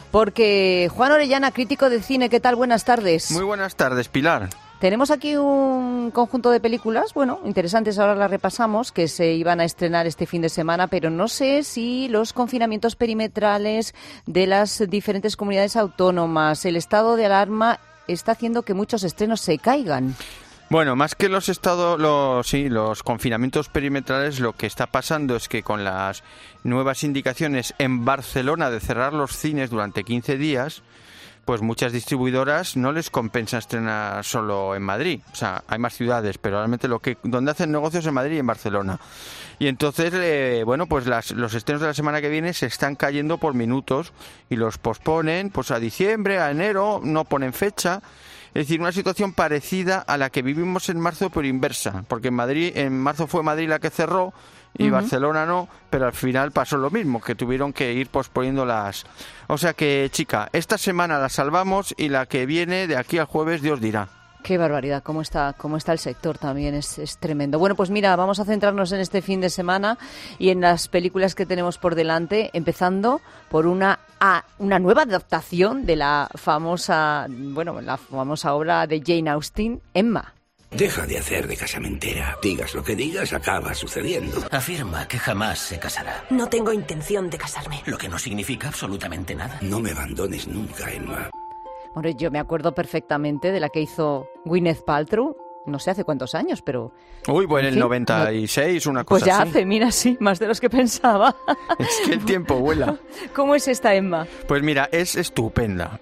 Porque Juan Orellana, crítico de cine, ¿qué tal? Buenas tardes. Muy buenas tardes, Pilar. Tenemos aquí un conjunto de películas, bueno, interesantes, ahora las repasamos, que se iban a estrenar este fin de semana, pero no sé si los confinamientos perimetrales de las diferentes comunidades autónomas, el estado de alarma, está haciendo que muchos estrenos se caigan. Bueno, más que los estados, los, sí, los confinamientos perimetrales, lo que está pasando es que con las nuevas indicaciones en Barcelona de cerrar los cines durante quince días, pues muchas distribuidoras no les compensa estrenar solo en Madrid. O sea, hay más ciudades, pero realmente lo que donde hacen negocios es en Madrid y en Barcelona. Y entonces, eh, bueno, pues las, los estrenos de la semana que viene se están cayendo por minutos y los posponen pues a diciembre, a enero, no ponen fecha. Es decir, una situación parecida a la que vivimos en marzo, pero inversa, porque en Madrid, en marzo fue Madrid la que cerró y uh-huh. Barcelona no, pero al final pasó lo mismo, que tuvieron que ir posponiendo las... O sea que, chica, esta semana la salvamos y la que viene, de aquí al jueves, Dios dirá. Qué barbaridad, cómo está, cómo está el sector también, es, es tremendo. Bueno, pues mira, vamos a centrarnos en este fin de semana y en las películas que tenemos por delante, empezando por una, a, una nueva adaptación de la famosa, bueno, la famosa obra de Jane Austen, Emma. Deja de hacer de casamentera. Digas lo que digas, acaba sucediendo. Afirma que jamás se casará. No tengo intención de casarme. Lo que no significa absolutamente nada. No me abandones nunca, Emma. Bueno, yo me acuerdo perfectamente de la que hizo Gwyneth Paltrow, no sé hace cuántos años, pero... Uy, bueno, en el noventa y seis, una cosa así. Pues ya así. hace, mira, sí, más de los que pensaba. Es que el tiempo vuela. ¿Cómo es esta Emma? Pues mira, es estupenda.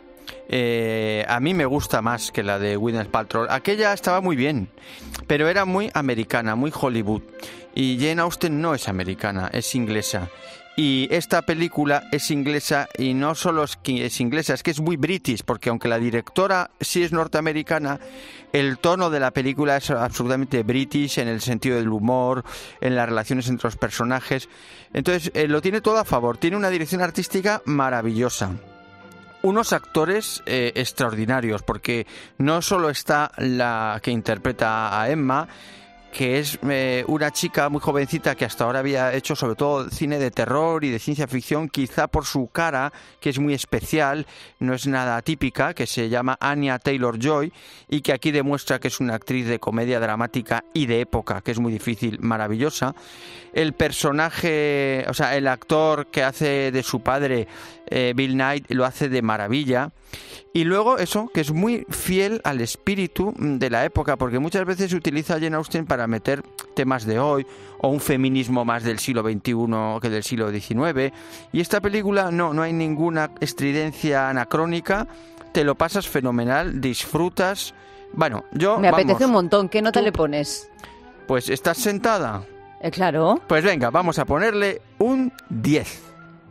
Eh, a mí me gusta más que la de Gwyneth Paltrow. Aquella estaba muy bien, pero era muy americana, muy Hollywood. Y Jane Austen no es americana, es inglesa. Y esta película es inglesa y no solo es que es inglesa, es que es muy british, porque aunque la directora sí es norteamericana, el tono de la película es absolutamente british en el sentido del humor, en las relaciones entre los personajes. Entonces, eh, lo tiene todo a favor. Tiene una dirección artística maravillosa. Unos actores eh, extraordinarios, porque no solo está la que interpreta a Emma, que es eh, una chica muy jovencita que hasta ahora había hecho sobre todo cine de terror y de ciencia ficción, quizá por su cara, que es muy especial, no es nada típica, que se llama Anya Taylor-Joy, y que aquí demuestra que es una actriz de comedia dramática y de época, que es muy difícil, maravillosa. El personaje, o sea, el actor que hace de su padre, eh, Bill Knight, lo hace de maravilla. Y luego eso, que es muy fiel al espíritu de la época, porque muchas veces se utiliza Jane Austen para meter temas de hoy, o un feminismo más del siglo veintiuno que del siglo diecinueve. Y esta película no, no hay ninguna estridencia anacrónica, te lo pasas fenomenal, disfrutas. Bueno, yo... Me vamos, apetece un montón, ¿qué nota ¿tú? le pones? Pues, ¿estás sentada? Eh, claro. Pues venga, vamos a ponerle un diez.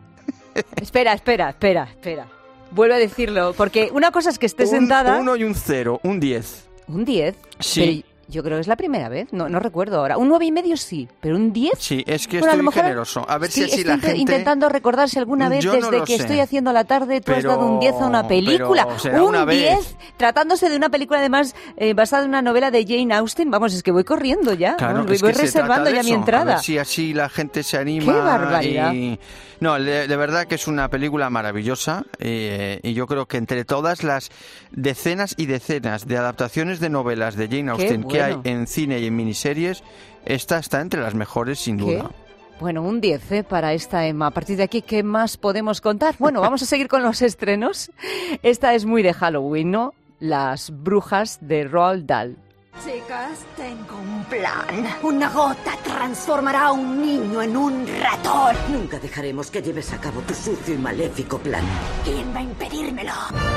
Espera, espera, espera, espera. Vuelve a decirlo, porque una cosa es que esté un, sentada... Uno y un cero, un diez. ¿Un diez? Sí. Pero yo creo que es la primera vez, no, no recuerdo ahora. Un nueve y medio sí, pero un diez... Sí, es que bueno, estoy a lo mejor, generoso. A ver sí, si así estoy la gente... intentando recordar si alguna vez Yo desde no lo que sé. estoy haciendo la tarde tú has Pero- dado un diez a una película. pero será Un una vez. diez, tratándose de una película además eh, basada en una novela de Jane Austen. Vamos, es que voy corriendo ya. Claro, Vamos, voy es que voy se reservando trata de ya mi eso, entrada. A ver si así la gente se anima. ¡Qué barbaridad! Y... No, de, de verdad que es una película maravillosa eh, y yo creo que entre todas las decenas y decenas de adaptaciones de novelas de Jane Austen que hay bueno. en cine y en miniseries, esta está entre las mejores sin ¿Qué? duda. Bueno, un diez ¿eh? Para esta Emma. A partir de aquí, ¿qué más podemos contar? Bueno, vamos a seguir con los estrenos. Esta es muy de Halloween, ¿no? Las brujas de Roald Dahl. Chicas, tengo un plan. Una gota transformará a un niño en un ratón. Nunca dejaremos que lleves a cabo tu sucio y maléfico plan. ¿Quién va a impedírmelo?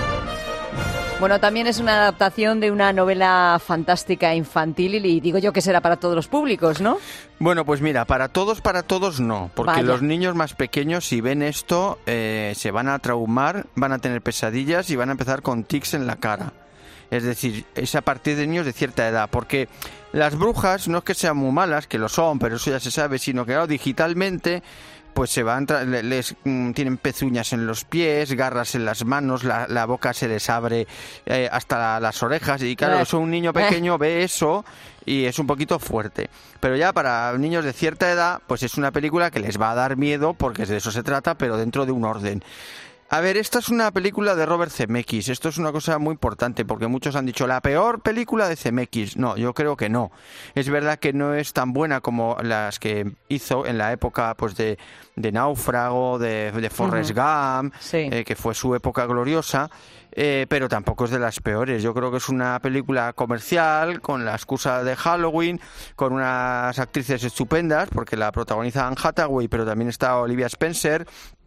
Bueno, también es una adaptación de una novela fantástica infantil y digo yo que será para todos los públicos, ¿no? Bueno, pues mira, para todos, para todos no, porque Vaya. los niños más pequeños si ven esto eh, se van a traumar, van a tener pesadillas y van a empezar con tics en la cara. Es decir, es a partir de niños de cierta edad, porque las brujas no es que sean muy malas, que lo son, pero eso ya se sabe, sino que claro, digitalmente pues se van tra- le- les mm, tienen pezuñas en los pies, garras en las manos, la, la boca se les abre eh, hasta la- las orejas y claro, Eh. eso un niño pequeño ve eso y es un poquito fuerte. Pero ya para niños de cierta edad, pues es una película que les va a dar miedo porque de eso se trata, pero dentro de un orden. A ver, esta es una película de Robert Zemeckis. Esto es una cosa muy importante porque muchos han dicho la peor película de Zemeckis. No, yo creo que no. Es verdad que no es tan buena como las que hizo en la época pues de, de Náufrago, de, de Forrest Ujú. Gump, Sí. eh, que fue su época gloriosa. Eh, pero tampoco es de las peores. Yo creo que es una película comercial con la excusa de Halloween, con unas actrices estupendas, porque la protagoniza Anne Hathaway, pero también está Olivia Spencer.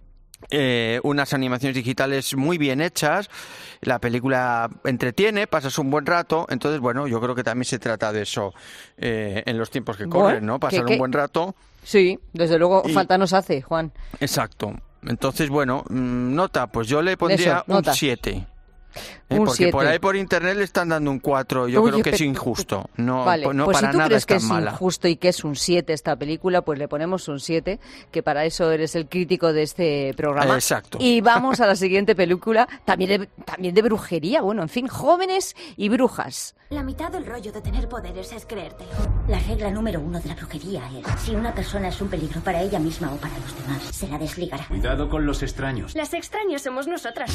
Eh, unas animaciones digitales muy bien hechas, la película entretiene, pasas un buen rato, entonces bueno, yo creo que también se trata de eso eh, en los tiempos que corren, Bueno, ¿no? Pasar que- que- un buen rato. Sí, desde luego Y- falta nos hace, Juan. Exacto. Entonces, bueno, mm, nota, pues yo le pondría Eso, nota. un siete. ¿eh? Un Porque por siete. ahí por internet le están dando un cuatro. Yo Uy, creo que es pe- injusto. No, Vale, no pues para si tú nada crees es que tan es mala. injusto y que es un siete esta película, pues le ponemos un siete, que para eso eres el crítico de este programa. Exacto. Y vamos a la siguiente película, también de, también de brujería, bueno, en fin, jóvenes y brujas. La mitad del rollo de tener poderes es creértelo. La regla número uno de la brujería es: si una persona es un peligro para ella misma o para los demás, se la desligará. Cuidado con los extraños. Las extrañas somos nosotras.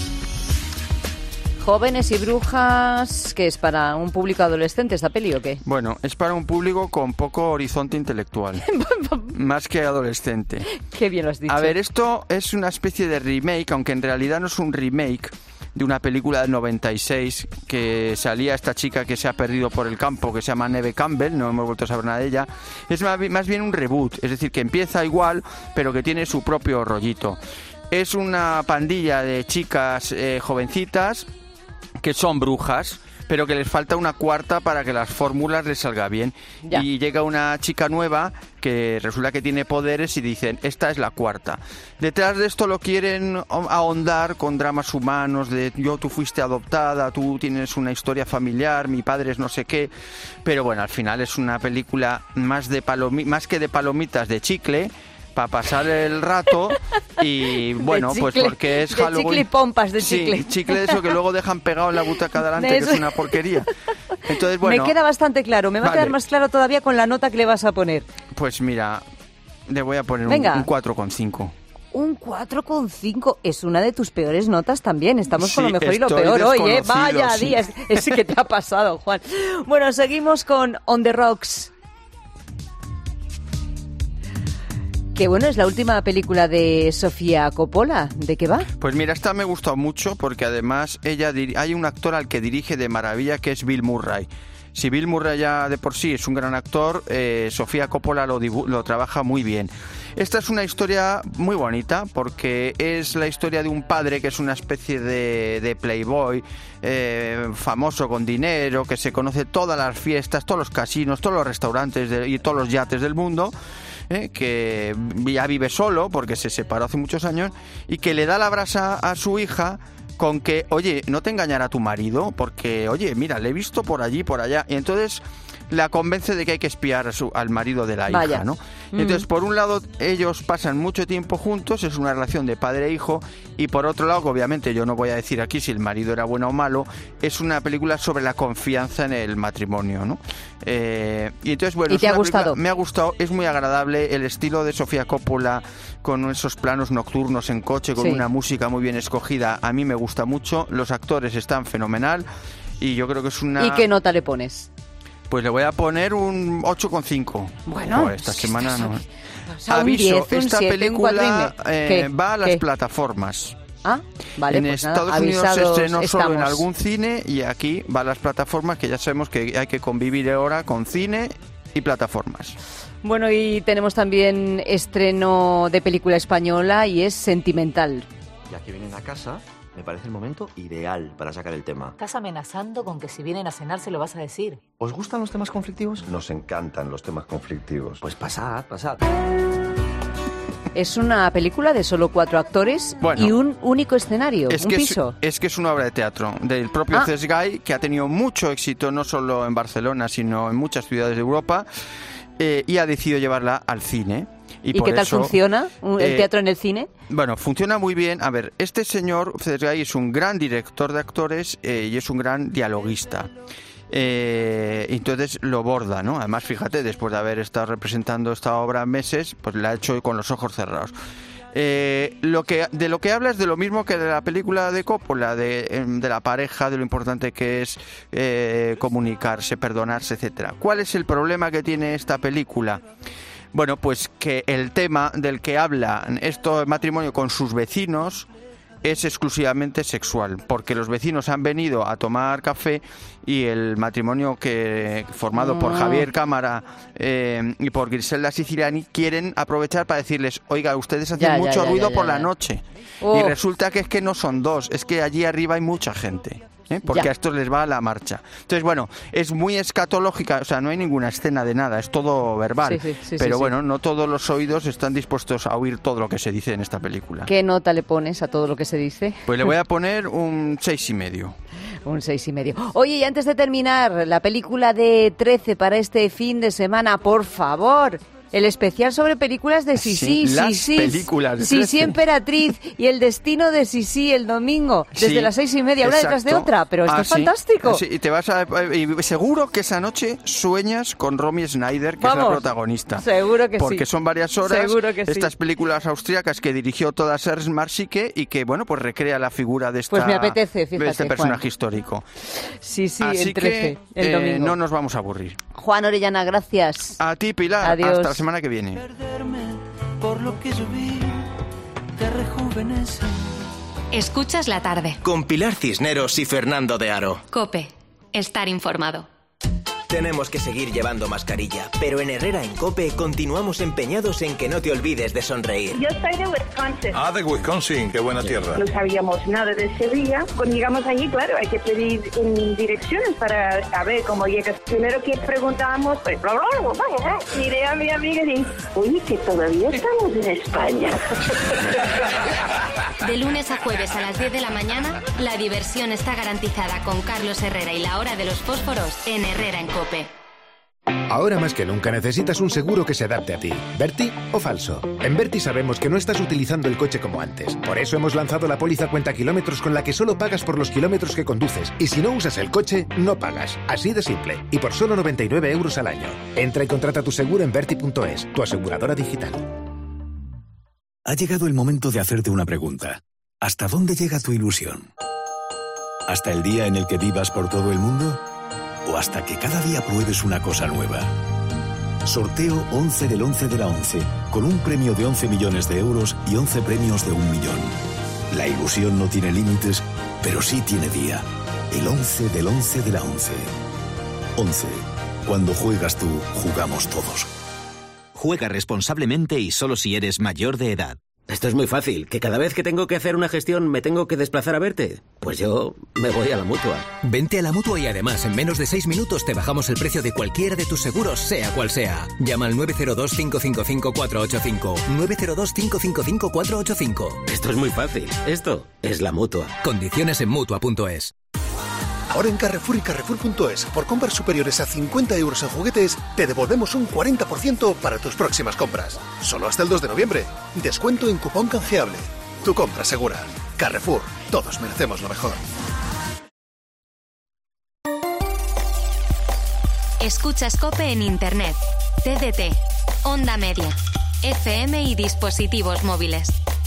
Jóvenes y brujas, ¿qué es para un público adolescente esta peli o qué? Bueno, es para un público con poco horizonte intelectual. Más que adolescente. Qué bien lo has dicho. A ver, esto es una especie de remake, aunque en realidad no es un remake de una película del noventa y seis que salía esta chica que se ha perdido por el campo, que se llama Neve Campbell, no hemos vuelto a saber nada de ella. Es más bi- más bien un reboot, es decir, que empieza igual, pero que tiene su propio rollito. Es una pandilla de chicas eh, jovencitas que son brujas, pero que les falta una cuarta para que las fórmulas les salga bien. Ya. Y llega una chica nueva que resulta que tiene poderes y dicen, esta es la cuarta. Detrás de esto lo quieren ahondar con dramas humanos de yo, tú fuiste adoptada, tú tienes una historia familiar, mi padre es no sé qué, pero bueno, al final es una película más de palomi- más que de palomitas, de chicle, para pasar el rato y bueno, chicle, pues porque es de Halloween. chicle y pompas de chicle. Sí, chicle de eso que luego dejan pegado en la butaca de delante, que es una porquería. Entonces, bueno, me queda bastante claro, me va vale. a quedar más claro todavía con la nota que le vas a poner. Pues mira, le voy a poner un, Venga. un cuatro coma cinco. Un cuatro coma cinco es una de tus peores notas también. Estamos con Sí, lo mejor y lo estoy peor hoy, ¿eh? desconocido, Vaya sí. día, ese que te ha pasado, Juan. Bueno, seguimos con On the Rocks. Que bueno, es la última película de Sofía Coppola. ¿De qué va? Pues mira, esta me gustó mucho porque además ella dir- hay un actor al que dirige de maravilla que es Bill Murray. Si Bill Murray ya de por sí es un gran actor, eh, Sofía Coppola lo, dibu- lo trabaja muy bien. Esta es una historia muy bonita porque es la historia de un padre que es una especie de, de playboy eh, famoso con dinero, que se conoce todas las fiestas, todos los casinos, todos los restaurantes de- y todos los yates del mundo. Eh, que ya vive solo porque se separó hace muchos años y que le da la brasa a su hija con que, oye, no te engañará tu marido porque, oye, mira, le he visto por allí, por allá, y entonces la convence de que hay que espiar a su, al marido de la Vaya. hija, ¿no? Mm. Entonces, por un lado, ellos pasan mucho tiempo juntos, es una relación de padre e hijo, y por otro lado, que obviamente yo no voy a decir aquí si el marido era bueno o malo, es una película sobre la confianza en el matrimonio, ¿no? Eh, y entonces, bueno, ¿Y es te ha una película- gustado? me ha gustado, es muy agradable, el estilo de Sofía Coppola con esos planos nocturnos en coche, con Sí. una música muy bien escogida, a mí me gusta mucho, los actores están fenomenal y yo creo que es una... ¿Y qué nota le pones? Pues le voy a poner un ocho coma cinco. Bueno, Joder, esta semana no. O sea, un Aviso, diez, un esta siete, un cuatro y película medio. eh, ¿Qué? va a las ¿Qué? plataformas. Ah, vale, en pues Estados nada, Unidos se avisados estrenó solo en estamos. algún cine y aquí va a las plataformas, que ya sabemos que hay que convivir ahora con cine y plataformas. Bueno, y tenemos también estreno de película española y es Sentimental. Ya que vienen a casa, me parece el momento ideal para sacar el tema. Estás amenazando con que si vienen a cenar se lo vas a decir. ¿Os gustan los temas conflictivos? Nos encantan los temas conflictivos. Pues pasad, pasad. Es una película de solo cuatro actores Bueno, y un único escenario, Es un que piso. es, es que es una obra de teatro del propio Ah. Cesc Gay, que ha tenido mucho éxito no solo en Barcelona, sino en muchas ciudades de Europa, eh, y ha decidido llevarla al cine. Y, ¿Y, por qué tal eso, funciona un- el eh, teatro en el cine? Bueno, funciona muy bien. A ver, este señor, Cesc Gay, es un gran director de actores eh, y es un gran dialoguista. Eh, entonces lo borda, ¿no? Además, fíjate, después de haber estado representando esta obra meses, pues la ha hecho con los ojos cerrados. Eh, lo que de lo que habla es de lo mismo que de la película de Coppola, de, em, de la pareja, de lo importante que es eh, comunicarse, perdonarse, etcétera. ¿Cuál es el problema que tiene esta película? Bueno, pues que el tema del que habla esto matrimonio con sus vecinos es exclusivamente sexual, porque los vecinos han venido a tomar café y el matrimonio que formado por Ah. Javier Cámara eh, y por Griselda Siciliani quieren aprovechar para decirles, oiga, ustedes hacen Ya, ya, mucho ya, ruido ya, por ya, la ya. noche. Oh. Y resulta que es que no son dos, es que allí arriba hay mucha gente. ¿eh? Porque Ya. a estos les va a la marcha. Entonces, bueno, es muy escatológica, o sea, no hay ninguna escena de nada, es todo verbal. Sí, sí, sí, pero sí, bueno, sí. no todos los oídos están dispuestos a oír todo lo que se dice en esta película. ¿Qué nota le pones a todo lo que se dice? Pues le voy a poner un seis y medio. Un seis y medio. Oye, y antes de terminar, la película de trece para este fin de semana, por favor. El especial sobre películas de Sisi, Sí, las Sisi, películas de Sisi trece. Emperatriz y el destino de Sisi el domingo, desde Sí, las seis y media, una detrás de exacto. otra, pero esto Ah, es sí, fantástico. ah, sí, y te vas a, y seguro que esa noche sueñas con Romy Schneider, que es Vamos, la protagonista. seguro que sí. Porque son varias horas. Seguro que sí. Estas películas austríacas que dirigió todas Ernst Marschike y que, bueno, pues recrea la figura de esta, Pues me apetece, fíjate, de este personaje Juan. histórico. Sí, sí, Así el trece, que el eh, domingo. no nos vamos a aburrir. Juan Orellana, gracias. A ti, Pilar. Adiós. Hasta la semana que viene. Por lo que yo vi, te rejuvenece. Escuchas la tarde. Con Pilar Cisneros y Fernando de Aro. Cope. Estar informado. tenemos que seguir llevando mascarilla, pero en Herrera en COPE continuamos empeñados en que no te olvides de sonreír. Yo soy de Wisconsin. Ah, de Wisconsin, qué buena tierra. No sabíamos nada de Sevilla. Cuando llegamos allí, claro, hay que pedir um, direcciones para saber cómo llegas. Primero que preguntábamos, pues, bla, bla, bla, bla, bla. Miré a mi amiga y dije, oye, que todavía estamos en España. De lunes a jueves a las diez de la mañana, la diversión está garantizada con Carlos Herrera y la hora de los fósforos en Herrera en COPE. Ahora más que nunca necesitas un seguro que se adapte a ti. ¿Berti o falso? En Berti sabemos que no estás utilizando el coche como antes. Por eso hemos lanzado la póliza cuenta kilómetros con la que solo pagas por los kilómetros que conduces. Y si no usas el coche, no pagas. Así de simple. Y por solo noventa y nueve euros al año. Entra y contrata tu seguro en berti punto es, tu aseguradora digital. Ha llegado el momento de hacerte una pregunta. ¿Hasta dónde llega tu ilusión? ¿Hasta el día en el que vivas por todo el mundo? ¿O hasta que cada día pruebes una cosa nueva? Sorteo once del once de la once, con un premio de once millones de euros y once premios de un millón. La ilusión no tiene límites, pero sí tiene día. El once del once de la once. once. Cuando juegas tú, jugamos todos. Juega responsablemente y solo si eres mayor de edad. Esto es muy fácil, que cada vez que tengo que hacer una gestión me tengo que desplazar a verte. Pues yo me voy a la Mutua. Vente a la Mutua y además en menos de seis minutos te bajamos el precio de cualquiera de tus seguros, sea cual sea. Llama al nueve cero dos, cinco cinco cinco, cuatro ocho cinco. nueve cero dos, cinco cinco cinco, cuatro ocho cinco. Esto es muy fácil. Esto es la Mutua. Condiciones en Mutua punto es. Ahora en Carrefour y Carrefour punto es, por compras superiores a cincuenta euros en juguetes, te devolvemos un cuarenta por ciento para tus próximas compras. Solo hasta el dos de noviembre. Descuento en cupón canjeable. Tu compra segura. Carrefour. Todos merecemos lo mejor. Escuchas COPE en Internet, T D T, Onda Media, F M y dispositivos móviles.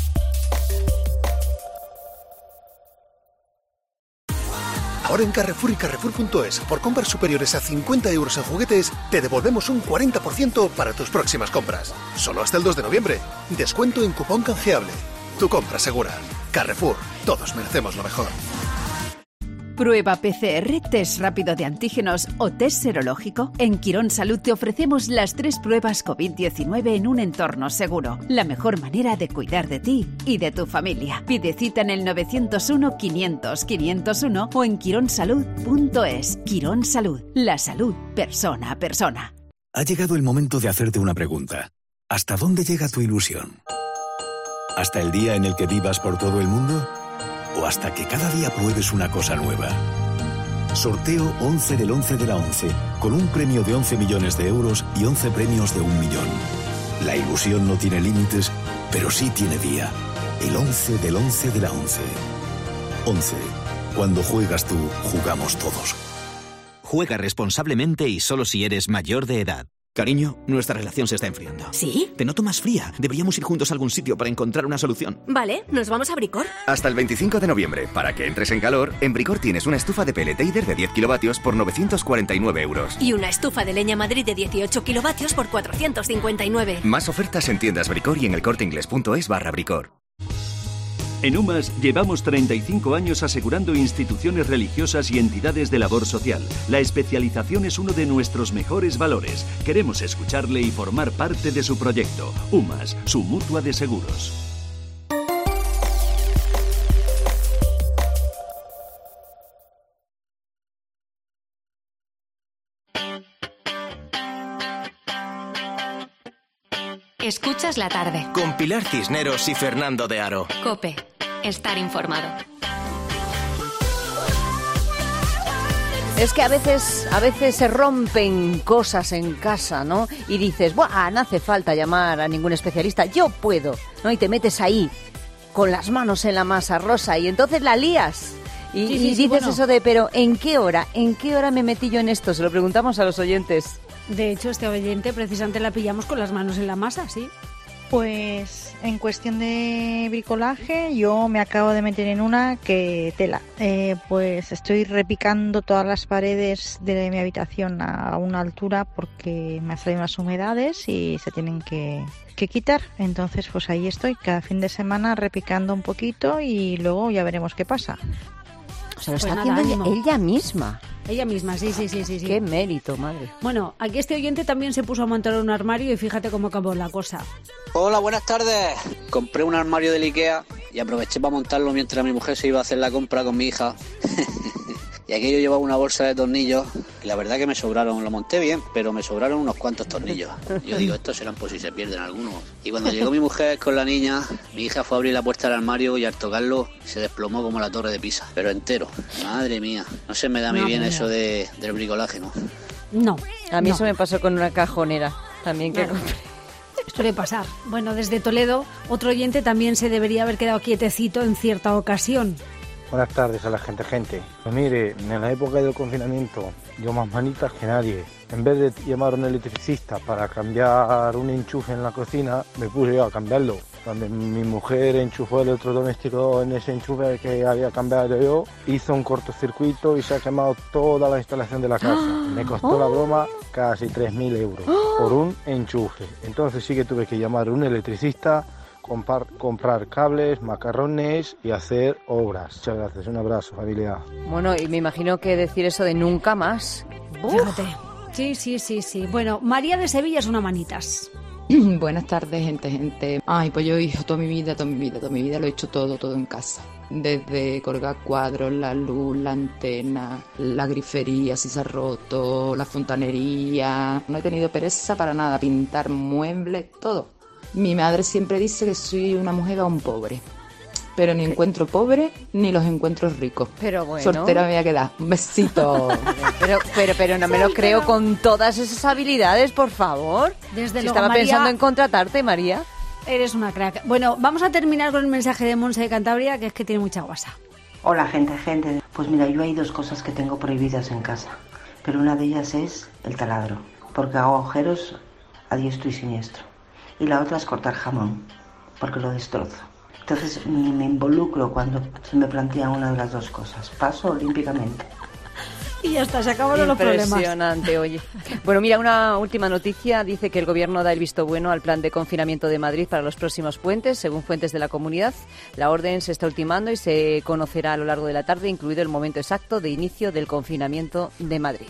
Ahora en Carrefour y Carrefour punto es, por compras superiores a cincuenta euros en juguetes, te devolvemos un cuarenta por ciento para tus próximas compras. Solo hasta el dos de noviembre. Descuento en cupón canjeable. Tu compra segura. Carrefour. Todos merecemos lo mejor. Prueba P C R, test rápido de antígenos o test serológico. En Quirón Salud te ofrecemos las tres pruebas COVID diecinueve en un entorno seguro. La mejor manera de cuidar de ti y de tu familia. Pide cita en el nueve cero uno, quinientos, quinientos uno o en quirón salud punto es. Quirón Salud. La salud persona a persona. Ha llegado el momento de hacerte una pregunta. ¿Hasta dónde llega tu ilusión? ¿Hasta el día en el que vivas por todo el mundo? ¿O hasta que cada día pruebes una cosa nueva? Sorteo once del once de la once, con un premio de once millones de euros y once premios de un millón. La ilusión no tiene límites, pero sí tiene día. El once del once de la once. once. Cuando juegas tú, jugamos todos. Juega responsablemente y solo si eres mayor de edad. Cariño, nuestra relación se está enfriando. ¿Sí? Te noto más fría. Deberíamos ir juntos a algún sitio para encontrar una solución. Vale, ¿nos vamos a Bricor? Hasta el veinticinco de noviembre, para que entres en calor, en Bricor tienes una estufa de pellet Eider de diez kilovatios por novecientos cuarenta y nueve euros. Y una estufa de leña Madrid de dieciocho kilovatios por cuatrocientos cincuenta y nueve. Más ofertas en tiendas Bricor y en el corte inglés punto es barra Bricor. En UMAS llevamos treinta y cinco años asegurando instituciones religiosas y entidades de labor social. La especialización es uno de nuestros mejores valores. Queremos escucharle y formar parte de su proyecto. UMAS, su mutua de seguros. Escuchas la tarde. Con Pilar Cisneros y Fernando de Aro. COPE. Estar informado. Es que a veces, a veces se rompen cosas en casa, ¿no? Y dices, ¡buah! No hace falta llamar a ningún especialista, yo puedo, ¿no? Y te metes ahí, con las manos en la masa, Rosa, y entonces la lías. Y, sí, sí, y sí, dices bueno. eso de, pero ¿en qué hora? ¿En qué hora me metí yo en esto? Se lo preguntamos a los oyentes. De hecho, este oyente precisamente la pillamos con las manos en la masa, sí. Pues en cuestión de bricolaje yo me acabo de meter en una que tela. Eh, pues estoy repicando todas las paredes de mi habitación a una altura porque me han salido unas humedades y se tienen que, que quitar. Entonces pues ahí estoy cada fin de semana repicando un poquito y luego ya veremos qué pasa. O sea, lo Pues está nada, haciendo ánimo. ella misma. Ella misma, sí, sí, sí, sí, sí. Qué mérito, madre. Bueno, aquí este oyente también se puso a montar un armario y fíjate cómo acabó la cosa. Hola, buenas tardes. Compré un armario del Ikea y aproveché para montarlo mientras mi mujer se iba a hacer la compra con mi hija. Y aquello llevaba una bolsa de tornillos y la verdad que me sobraron, lo monté bien, pero me sobraron unos cuantos tornillos. Yo digo, estos serán por si se pierden algunos. Y cuando llegó mi mujer con la niña, mi hija fue a abrir la puerta del armario y al tocarlo se desplomó como la torre de Pisa, pero entero. Madre mía, no se me da muy No, bien pero- eso de, del bricolaje, ¿no? No. A mí no. eso me pasó con una cajonera también que Claro. compré. Suele pasar. Bueno, desde Toledo, otro oyente también se debería haber quedado quietecito en cierta ocasión. Buenas tardes a la gente, gente. Pues mire, en la época del confinamiento, yo más manitas que nadie. En vez de llamar a un electricista para cambiar un enchufe en la cocina, me puse yo a cambiarlo. Cuando mi mujer enchufó el electrodoméstico en ese enchufe que había cambiado yo, hizo un cortocircuito y se ha quemado toda la instalación de la casa. Me costó la broma casi tres mil euros por un enchufe. Entonces sí que tuve que llamar a un electricista, comprar, comprar cables, macarrones y hacer obras. Muchas gracias, un abrazo, familia. Bueno, y me imagino que decir eso de nunca más. Fíjate. Sí, sí, sí, sí. Bueno, María de Sevilla es una manitas. Buenas tardes, gente, gente. Ay, pues yo hijo toda mi vida, toda mi vida, toda mi vida lo he hecho todo, todo en casa. Desde colgar cuadros, la luz, la antena, la grifería si se ha roto, la fontanería. No he tenido pereza para nada, pintar muebles, todo. Mi madre siempre dice que soy una mujer aún pobre. Pero ni encuentro pobre ni los encuentro ricos. Pero bueno. Soltera me voy a quedar. Un besito. Pero, pero, pero no me lo creo con todas esas habilidades, por favor. Desde Si luego, estaba María, pensando en contratarte, María. Eres una crack. Bueno, vamos a terminar con el mensaje de Monse de Cantabria, que es que tiene mucha guasa. Hola gente, gente. Pues mira, yo hay dos cosas que tengo prohibidas en casa, pero una de ellas es el taladro, porque hago agujeros a diestro y siniestro. Y la otra es cortar jamón, porque lo destrozo. Entonces ni me involucro cuando se me plantean una de las dos cosas. Paso olímpicamente. Y ya está, se acabaron los problemas. Impresionante, oye. Bueno, mira, una última noticia. Dice que el Gobierno da el visto bueno al plan de confinamiento de Madrid para los próximos puentes. Según fuentes de la comunidad, la orden se está ultimando y se conocerá a lo largo de la tarde, incluido el momento exacto de inicio del confinamiento de Madrid.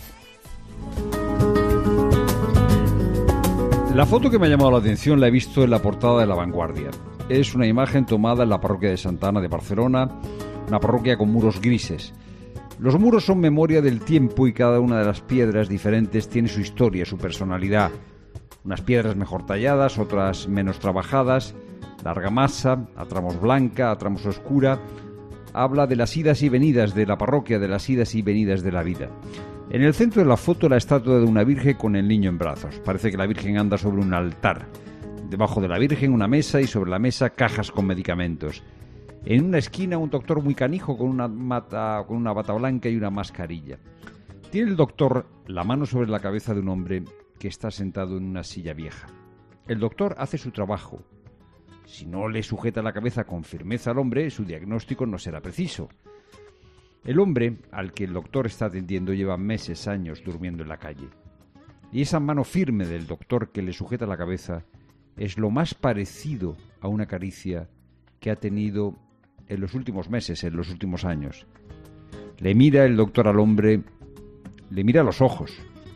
La foto que me ha llamado la atención la he visto en la portada de La Vanguardia. Es una imagen tomada en la parroquia de Santa Ana de Barcelona, una parroquia con muros grises. Los muros son memoria del tiempo y cada una de las piedras diferentes tiene su historia, su personalidad. Unas piedras mejor talladas, otras menos trabajadas, la argamasa, a tramos blanca, a tramos oscura. Habla de las idas y venidas de la parroquia, de las idas y venidas de la vida. En el centro de la foto la estatua de una virgen con el niño en brazos. Parece que la virgen anda sobre un altar. Debajo de la virgen una mesa y sobre la mesa cajas con medicamentos. En una esquina un doctor muy canijo con una, mata, con una bata blanca y una mascarilla. Tiene el doctor la mano sobre la cabeza de un hombre que está sentado en una silla vieja. El doctor hace su trabajo. Si no le sujeta la cabeza con firmeza al hombre, su diagnóstico no será preciso. El hombre al que el doctor está atendiendo lleva meses, años durmiendo en la calle. Y esa mano firme del doctor que le sujeta la cabeza es lo más parecido a una caricia que ha tenido en los últimos meses, en los últimos años. Le mira el doctor al hombre, le mira a los ojos.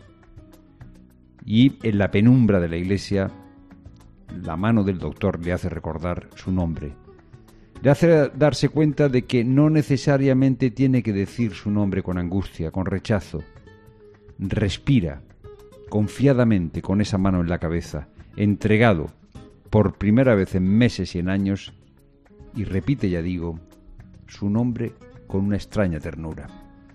Y en la penumbra de la iglesia, la mano del doctor le hace recordar su nombre. Le hace darse cuenta de que no necesariamente tiene que decir su nombre con angustia, con rechazo. Respira confiadamente con esa mano en la cabeza, entregado por primera vez en meses y en años, y repite, ya digo, su nombre con una extraña ternura.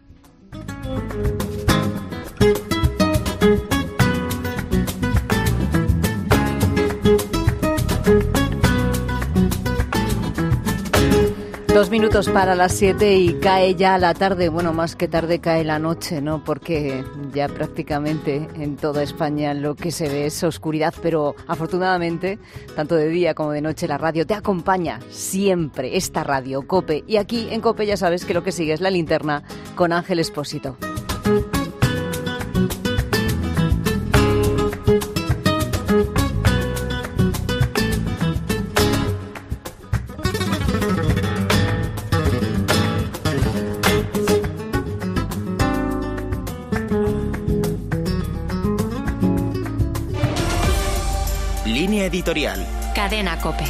Dos minutos para las siete y cae ya la tarde. Bueno, más que tarde cae la noche, ¿no? Porque ya prácticamente en toda España lo que se ve es oscuridad, pero afortunadamente, tanto de día como de noche, la radio te acompaña siempre, esta radio, COPE. Y aquí en COPE ya sabes que lo que sigue es la linterna con Ángel Expósito. Línea editorial. Cadena COPE.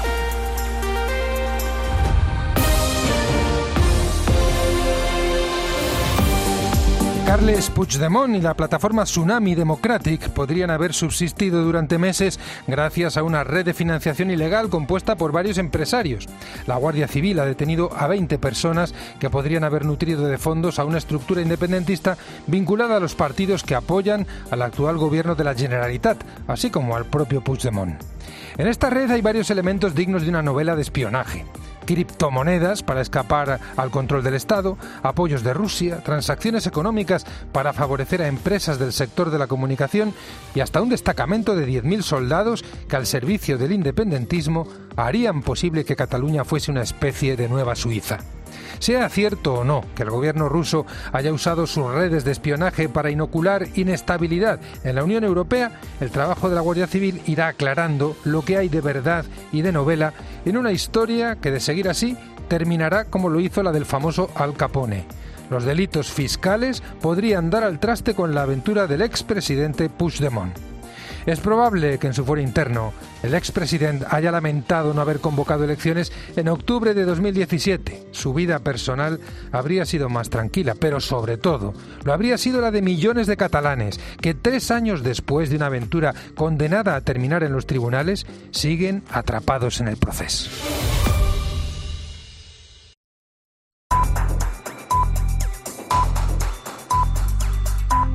Carles Puigdemont y la plataforma Tsunami Democratic podrían haber subsistido durante meses gracias a una red de financiación ilegal compuesta por varios empresarios. La Guardia Civil ha detenido a veinte personas que podrían haber nutrido de fondos a una estructura independentista vinculada a los partidos que apoyan al actual gobierno de la Generalitat, así como al propio Puigdemont. En esta red hay varios elementos dignos de una novela de espionaje. Criptomonedas para escapar al control del Estado, apoyos de Rusia, transacciones económicas para favorecer a empresas del sector de la comunicación y hasta un destacamento de diez mil soldados que al servicio del independentismo harían posible que Cataluña fuese una especie de nueva Suiza. Sea cierto o no que el gobierno ruso haya usado sus redes de espionaje para inocular inestabilidad en la Unión Europea, el trabajo de la Guardia Civil irá aclarando lo que hay de verdad y de novela en una historia que, de seguir así, terminará como lo hizo la del famoso Al Capone. Los delitos fiscales podrían dar al traste con la aventura del expresidente Puigdemont. Es probable que en su fuero interno el expresidente haya lamentado no haber convocado elecciones en octubre de dos mil diecisiete. Su vida personal habría sido más tranquila, pero sobre todo lo habría sido la de millones de catalanes que tres años después de una aventura condenada a terminar en los tribunales siguen atrapados en el proceso.